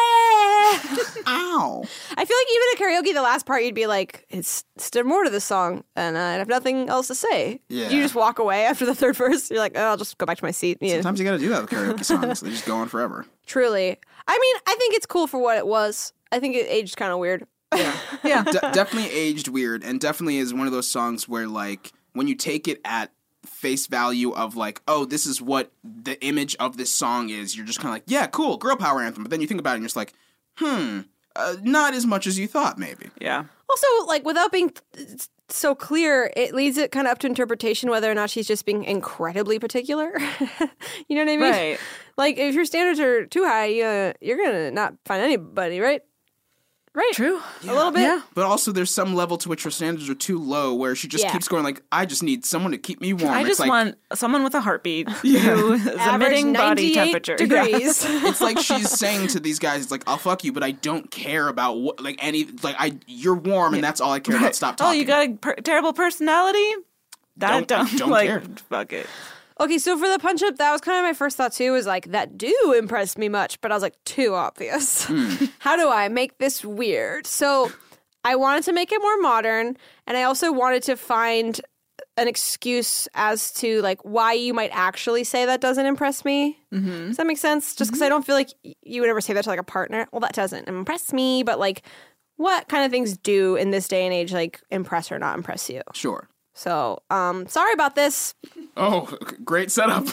Ow.
I feel like even at karaoke, the last part you'd be like, "It's still more to this song," and I'd have nothing else to say.
Yeah.
You just walk away after the third verse. You're like, "Oh, I'll just go back to my seat." Yeah.
Sometimes you got to do that with karaoke songs. They just go on forever.
Truly, I mean, I think it's cool for what it was. I think it aged kind of weird.
yeah.
Definitely aged weird, and definitely is one of those songs where, like, when you take it at face value of, like, oh, this is what the image of this song is, you're just kind of like, yeah, cool, girl power anthem. But then you think about it and you're just like, not as much as you thought, maybe.
Yeah.
Also, like, without being so clear, it leaves it kind of up to interpretation whether or not she's just being incredibly particular. You know what I mean?
Right.
Like, if your standards are too high, you're gonna not find anybody, right? Right.
True.
A little bit.
Yeah.
But also, there's some level to which her standards are too low, where she just keeps going like, I just need someone to keep me warm.
I
It's
just
like,
want someone with a heartbeat who is
Average
emitting body
98
temperature.
degrees.
It's like she's saying to these guys, it's like, I'll fuck you, but I don't care about what, like, any, like, you're warm and that's all I care about. Stop
Oh,
talking.
you got a terrible personality? That
Don't
like,
care.
fuck it.
Okay, so for the punch up, that was kind of my first thought too, was like, that do impress me much, but I was like, too obvious. How do I make this weird? So I wanted to make it more modern, and I also wanted to find an excuse as to like why you might actually say that doesn't impress me. Does that make sense? Just because I don't feel like you would ever say that to like a partner. Well, that doesn't impress me, but like what kind of things do in this day and age like impress or not impress you?
Sure.
So, sorry about this.
Oh, great setup.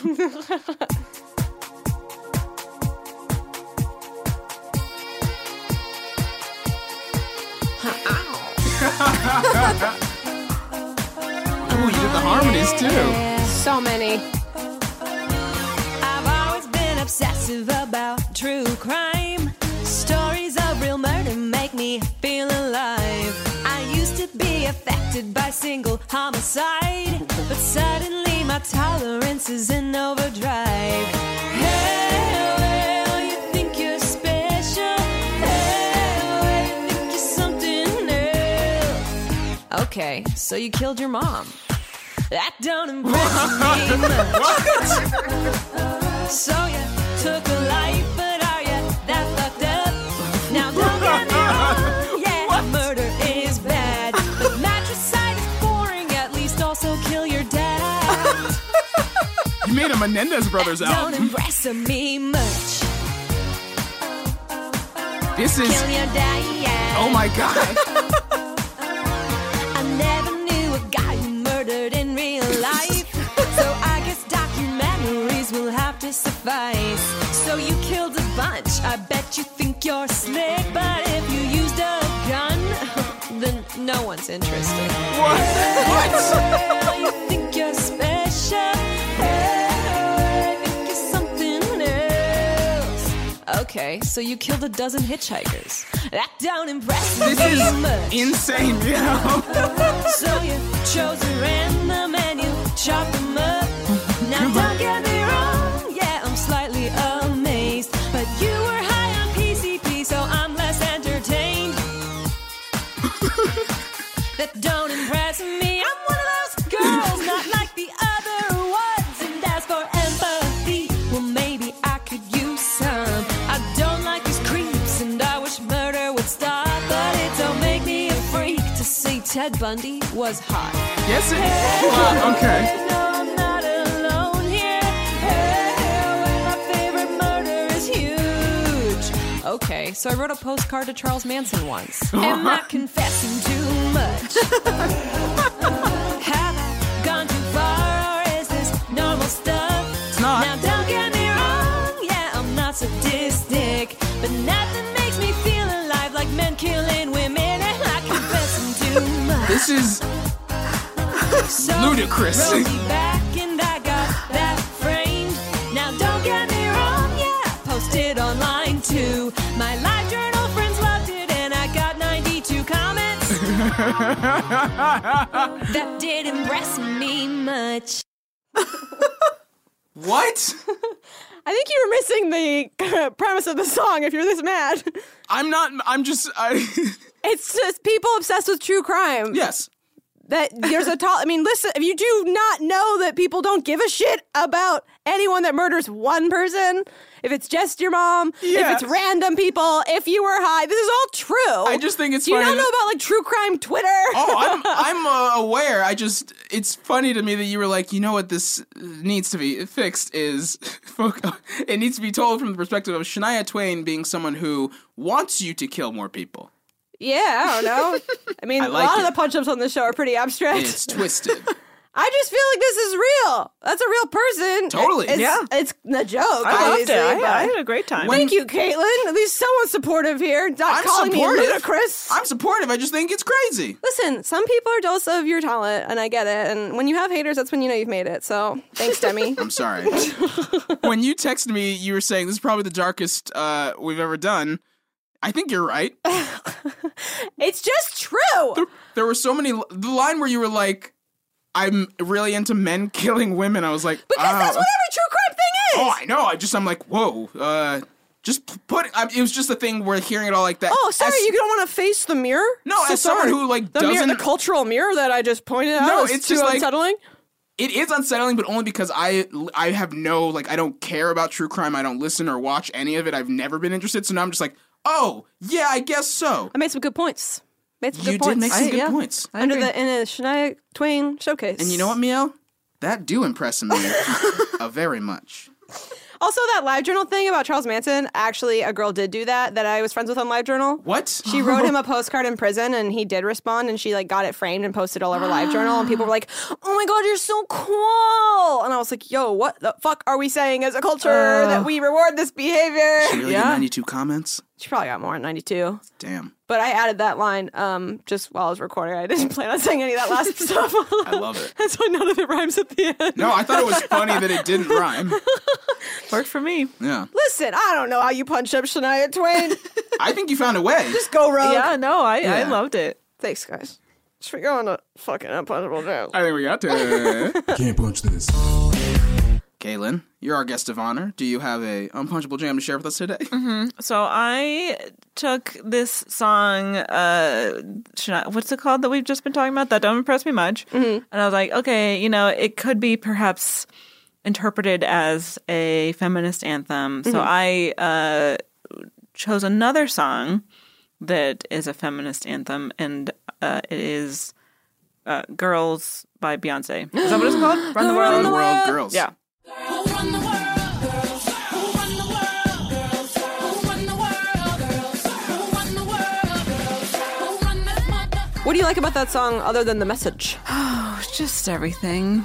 Oh, you did the harmonies too.
So many.
I've always been obsessive about true crime. Stories of real murder make me feel alive. I used to be affected by single homicide, but suddenly my tolerance is in overdrive. Hey, well, you think you're special. Hey, well, you think you're something else. Okay, so you killed your mom. That don't impress me much. So you took a life, but are you that fucked up? Now don't get me wrong, yeah, murder is bad, but matricide is boring. At least also kill your dad.
You made a Menendez Brothers
Don't
album.
impress me much.
This is,
Kill your dad.
oh my god.
I never knew a guy who murdered in real life. So I guess documentaries will have to suffice. So you killed a bunch. I bet you think you're slick. But if you used a gun, then no one's interested. Well, you think you're special. I think you're something else. Okay, so you killed a dozen hitchhikers. That don't impress me
This is
much.
insane, you know?
So you chose a random and you chopped them up. Now don't get me wrong, yeah, I'm slightly amazed. But you were high on PCP, so I'm less entertained. That don't impress me. I'm one of those girls, not like the other ones. And as for empathy, well, maybe I could use some. I don't like these creeps, and I wish murder would stop. But it don't make me a freak to see Ted Bundy was hot.
Yes, it is. Wow, okay.
No, I'm not alone here. Hey, my favorite murder is huge.
Okay, so I wrote a postcard to Charles Manson once.
Am I confessing too much? Have I gone too far, or is this normal stuff?
It's not.
Now don't get me wrong. But nothing makes me feel alive like men killing women and I confessing too much.
This is
So
ludicrous.
Rosie back and I got that framed. Now don't get me wrong, yeah, posted online too. My live journal friends loved it and I got 92 comments. That did impress me much.
What?
I think you were missing the premise of the song if you're this mad.
I'm just.
It's just people obsessed with true crime.
Yes.
That there's I mean, listen, if you do not know that people don't give a shit about anyone that murders one person, if it's just your mom,
Yeah.
if it's random people, if you were high, this is all true.
I just think it's
Do you
funny
not know
that-
about like true crime Twitter?
Oh, I'm aware. It's funny to me that you were like, you know what this needs to be fixed is, it needs to be told from the perspective of Shania Twain being someone who wants you to kill more people.
Yeah, I don't know. I mean,
I
a
like
lot
it.
of the punch-ups on this show are pretty abstract.
It's twisted.
I just feel like this is real. That's a real person.
Totally.
It's a joke.
I loved
obviously,
it.
but-
I had a great time.
Thank you, Caitlin. At least someone's supportive here. Not
I'm
calling
supportive.
me ludicrous.
I'm supportive. I just think it's crazy.
Listen, some people are jealous of your talent, and I get it. And when you have haters, that's when you know you've made it. So thanks, Demi.
I'm sorry. When you texted me, you were saying this is probably the darkest we've ever done. I think you're right.
It's just true.
There were so many. The line where you were like, "I'm really into men killing women." I was like,
Because that's what every true crime thing is.
Oh, I know. I'm like, whoa. Just put. It was just a thing where hearing it all like that.
Oh, sorry, you don't want to face the mirror?
No,
So
as someone
sorry.
who, like,
the mirror,
doesn't-
the cultural mirror that I just pointed out.
No,
is
it's
too
just like-
unsettling.
It is unsettling, but only because I have no, like, I don't care about true crime. I don't listen or watch any of it. I've never been interested. So now I'm just like, oh, yeah, I guess so.
I made some good points.
You did make some good points.
in a Shania Twain showcase.
And you know what, Miel? That do impress me very much.
Also, that LiveJournal thing about Charles Manson, actually, a girl did do that I was friends with on LiveJournal.
What?
She wrote him a postcard in prison, and he did respond, and she like got it framed and posted all over LiveJournal, and people were like, "Oh my god, you're so cool!" And I was like, "Yo, what the fuck are we saying as a culture that we reward this behavior?"
She really got 92 comments?
She probably got more than 92.
Damn.
But I added that line just while I was recording. I didn't plan on saying any of that last stuff.
I love it.
That's why none of it rhymes at the end.
No, I thought it was funny that it didn't rhyme.
Worked for me.
Yeah.
Listen, I don't know how you punch up Shania Twain.
I think you found a way.
Just go rogue.
Yeah, no, I
Yeah.
loved it.
Thanks, guys. Should we go on to fucking Unpunchable Jams?
I think we got to.
Can't punch this.
Kaylin, you're our guest of honor. Do you have a unpunchable jam to share with us today?
So I took this song, what's it called that we've just been talking about? That Don't Impress Me Much. And I was like, okay, it could be perhaps interpreted as a feminist anthem. So I chose another song that is a feminist anthem, and it is Girls by Beyonce. Is that what it's called? Run the World?
Run the World Girls.
Yeah.
Who run the world, girls? Who run the world, girls? Who run the world, girls? Who run the world, girls? Who run this mother?
What do you like about that song other than the message?
It's just everything.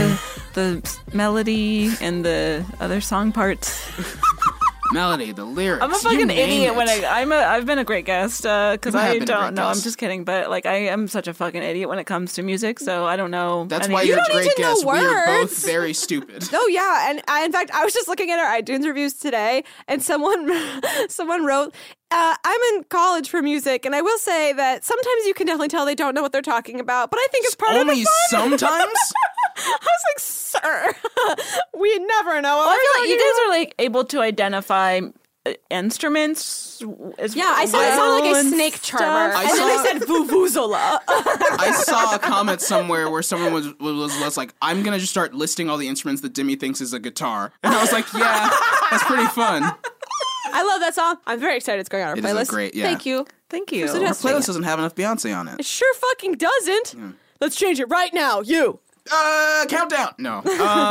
The melody and the other song parts.
Melody, the lyrics.
I'm a
you
fucking
name
idiot
it.
when I've been a great guest because
You have
I
been a
don't
great
know. I'm
guest.
just kidding, but like I am such a fucking idiot when it comes to music, so I don't know.
That's
any-
why
You
you're a
don't need
great
to know
guest. We are both
words.
very stupid.
Oh yeah, and in fact, I was just looking at our iTunes reviews today, and someone wrote, "I'm in college for music, and I will say that sometimes you can definitely tell they don't know what they're talking about, but I think it's part of the
Only
fun."
sometimes?
I was like, "Sir, we never know."
Well, I feel like you guys are like able to identify instruments.
Yeah, I said it sounded like a
and
snake charmer,
stuff.
I
and then I
saw-
said vuvuzela.
I saw a comment somewhere where someone was like, I'm going to just start listing all the instruments that Demi thinks is a guitar. And I was like, yeah, that's pretty fun.
I love that song. I'm very excited it's going on our
It is a
playlist.
great- yeah.
Thank you.
Thank you.
For
Our
suggesting
playlist
it.
doesn't have enough Beyonce on
It
it.
sure fucking doesn't. Let's change it right now. You.
Countdown. No.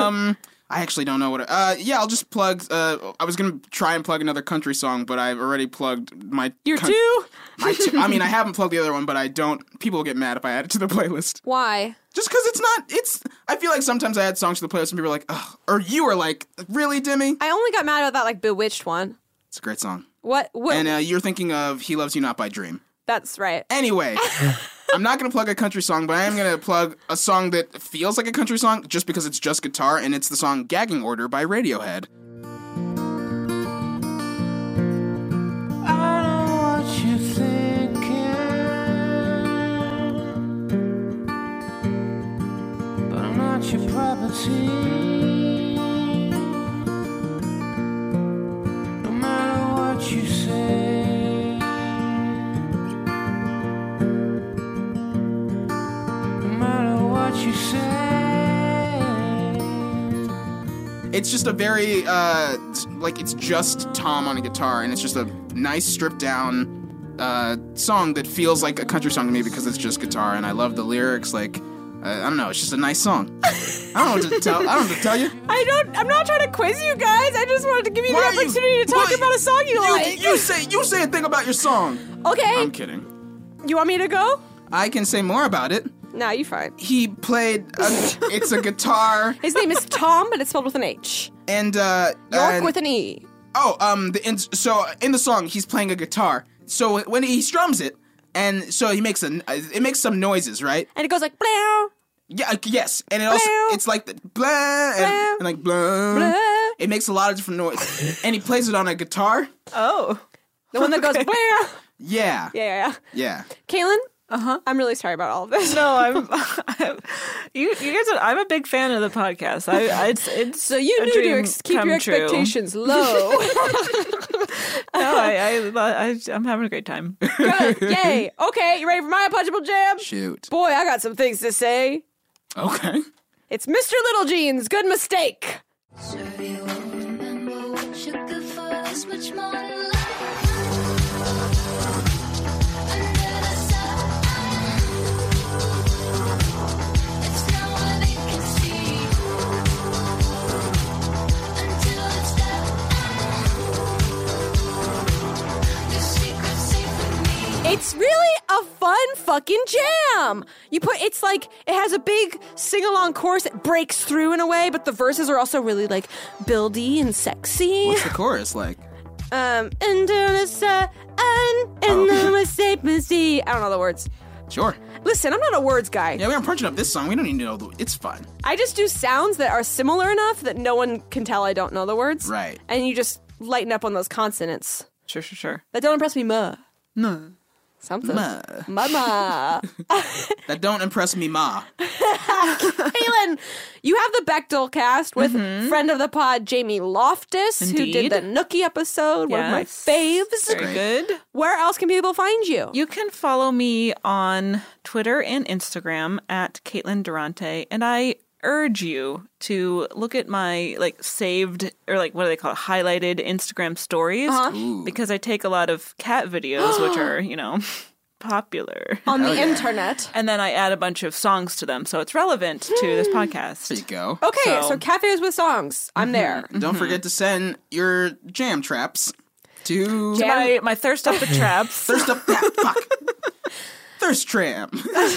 I actually don't know what. Yeah, I'll just plug. I was gonna try and plug another country song, but I've already plugged my.
You're two?
I mean, I haven't plugged the other one, but I don't. People will get mad if I add it to the playlist.
Why?
Just because it's not. It's. I feel like sometimes I add songs to the playlist and people are like, ugh. Or you are like, really, Demi?
I only got mad about that like Bewitched one.
It's a great song.
What?
And you're thinking of He Loves You Not by Dream.
That's right.
Anyway, I'm not going to plug a country song, but I am going to plug a song that feels like a country song just because it's just guitar, and it's the song Gagging Order by Radiohead.
I know what you're thinking, but I'm not your property. No matter what you say, no matter what you say.
It's just a very, it's just Tom on a guitar, and it's just a nice stripped down song that feels like a country song to me because it's just guitar, and I love the lyrics. I don't know, it's just a nice song. I don't know what to tell. I don't know what to tell you.
I'm not trying to quiz you guys. I just wanted to give you the opportunity to talk about a song you like.
You say a thing about your song.
Okay.
I'm kidding.
You want me to go?
I can say more about it.
No, you fine.
He played. It's a guitar.
His name is Tom, but it's spelled with an H.
And
York with an E.
So in the song, he's playing a guitar. So when he strums it, and so it makes some noises, right?
And it goes like blow.
Yeah, yes, and it also it's like the blah and like blah.
Blah.
It makes a lot of different noise, and he plays it on a guitar.
Oh.
The one that goes blow.
Yeah,
Yeah. Kaylin? I'm really sorry about all of this.
No, you guys. I'm a big fan of the podcast. It's
So you
a
knew
dream
to keep
come
your
true.
expectations low.
No, I'm having a great time.
Good. Yay. Okay, you ready for my punchable jam?
shoot.
Boy, I got some things to say.
Okay.
It's Mr. Little Jeans. Good mistake.
Sure you won't remember what you could for us much more than love. Under the sun, it's no one they can see until it's done. Your secret's safe with me.
It's really a fun fucking jam. It's like, it has a big sing-along chorus that breaks through in a way, but the verses are also really like buildy and sexy.
What's the chorus like?
Under the sun, and the safe sea. I don't know the words.
Sure.
Listen, I'm not a words guy.
Yeah, we aren't punching up this song. We don't need to know it's fun.
I just do sounds that are similar enough that no one can tell I don't know the words.
Right.
And you just lighten up on those consonants.
Sure.
That don't impress me, ma.
No.
Something.
Ma.
Mama.
That don't impress me, ma.
Kaylin, you have the Bechdel cast with friend of the pod, Jamie Loftus, who
Indeed.
did the Nookie episode, one of my
Yes.
faves.
Very good.
Where else can people find you?
You can follow me on Twitter and Instagram at Caitlin Durante, and I urge you to look at my saved or what do they call it, highlighted Instagram stories because I take a lot of cat videos, which are popular,
On the internet.
and then I add a bunch of songs to them, so it's relevant to this podcast.
There you go.
Okay, so
So-
cafes with songs. I'm there.
And don't forget to send your jam traps to
My thirst up the traps.
Thirst Up that fuck. Thirst Tram.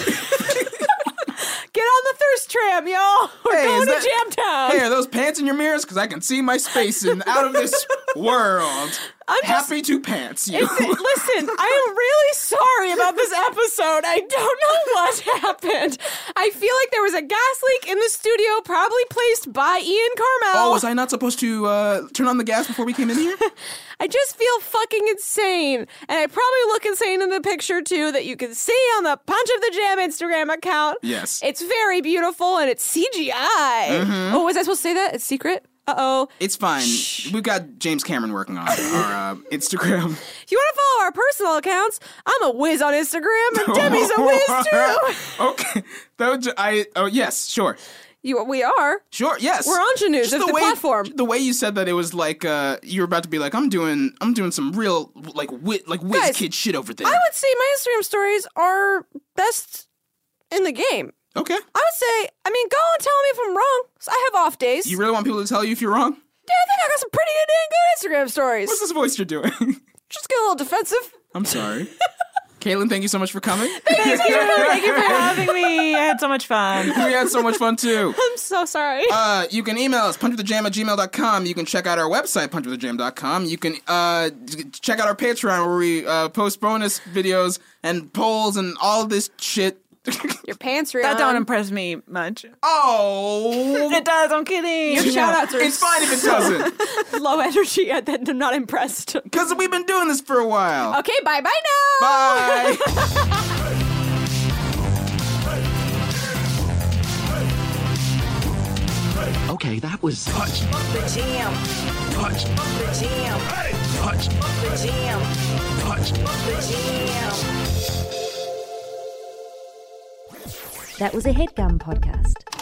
Get on the thirst tram, y'all. We're
Hey,
going
is
to
that-
Jamtown.
Hey, are those pants in your mirrors? Because I can see my space in out of this world. Happy to pants you.
Listen, I am really sorry about this episode. I don't know what happened. I feel like there was a gas leak in the studio, probably placed by Ian Carmel.
Oh, was I not supposed to turn on the gas before we came in here?
I just feel fucking insane. And I probably look insane in the picture, too, that you can see on the Punch of the Jam Instagram account.
Yes.
It's very beautiful, and it's CGI. Oh, was I supposed to say that? It's secret? Uh-oh.
It's fine. We've got James Cameron working on our Instagram.
If you want to follow our personal accounts, I'm a whiz on Instagram, and Debbie's a whiz, too.
Okay. Yes, sure.
We are.
Sure, yes.
We're ingenues.
Just
It's the platform.
The way you said that, it was like you were about to be like, I'm doing some real whiz
Guys,
kid shit over there.
I would say my Instagram stories are best in the game.
Okay.
I would say, go and tell me if I'm wrong. I have off days.
You really want people to tell you if you're wrong?
Yeah, I think I got some pretty good Instagram stories.
What's this voice you're doing?
Just get a little defensive.
I'm sorry. Caitlin, thank you so much for coming.
Thank you for having me. I had so much fun.
We had so much fun, too.
I'm so sorry.
You can email us, punchwiththejam@gmail.com. You can check out our website, punchwiththejam.com. You can check out our Patreon where we post bonus videos and polls and all this shit.
Your pants are
That
on.
don't impress me much.
Oh!
It does. I'm kidding.
Your shout-outs are
It's fine if it doesn't.
low energy. I'm not impressed.
Because we've been doing this for a while.
Okay, bye-bye now.
Bye!
Okay, that was
Punch the jam. Punch the jam. Punch the jam. Punch the jam.
That was a HeadGum podcast.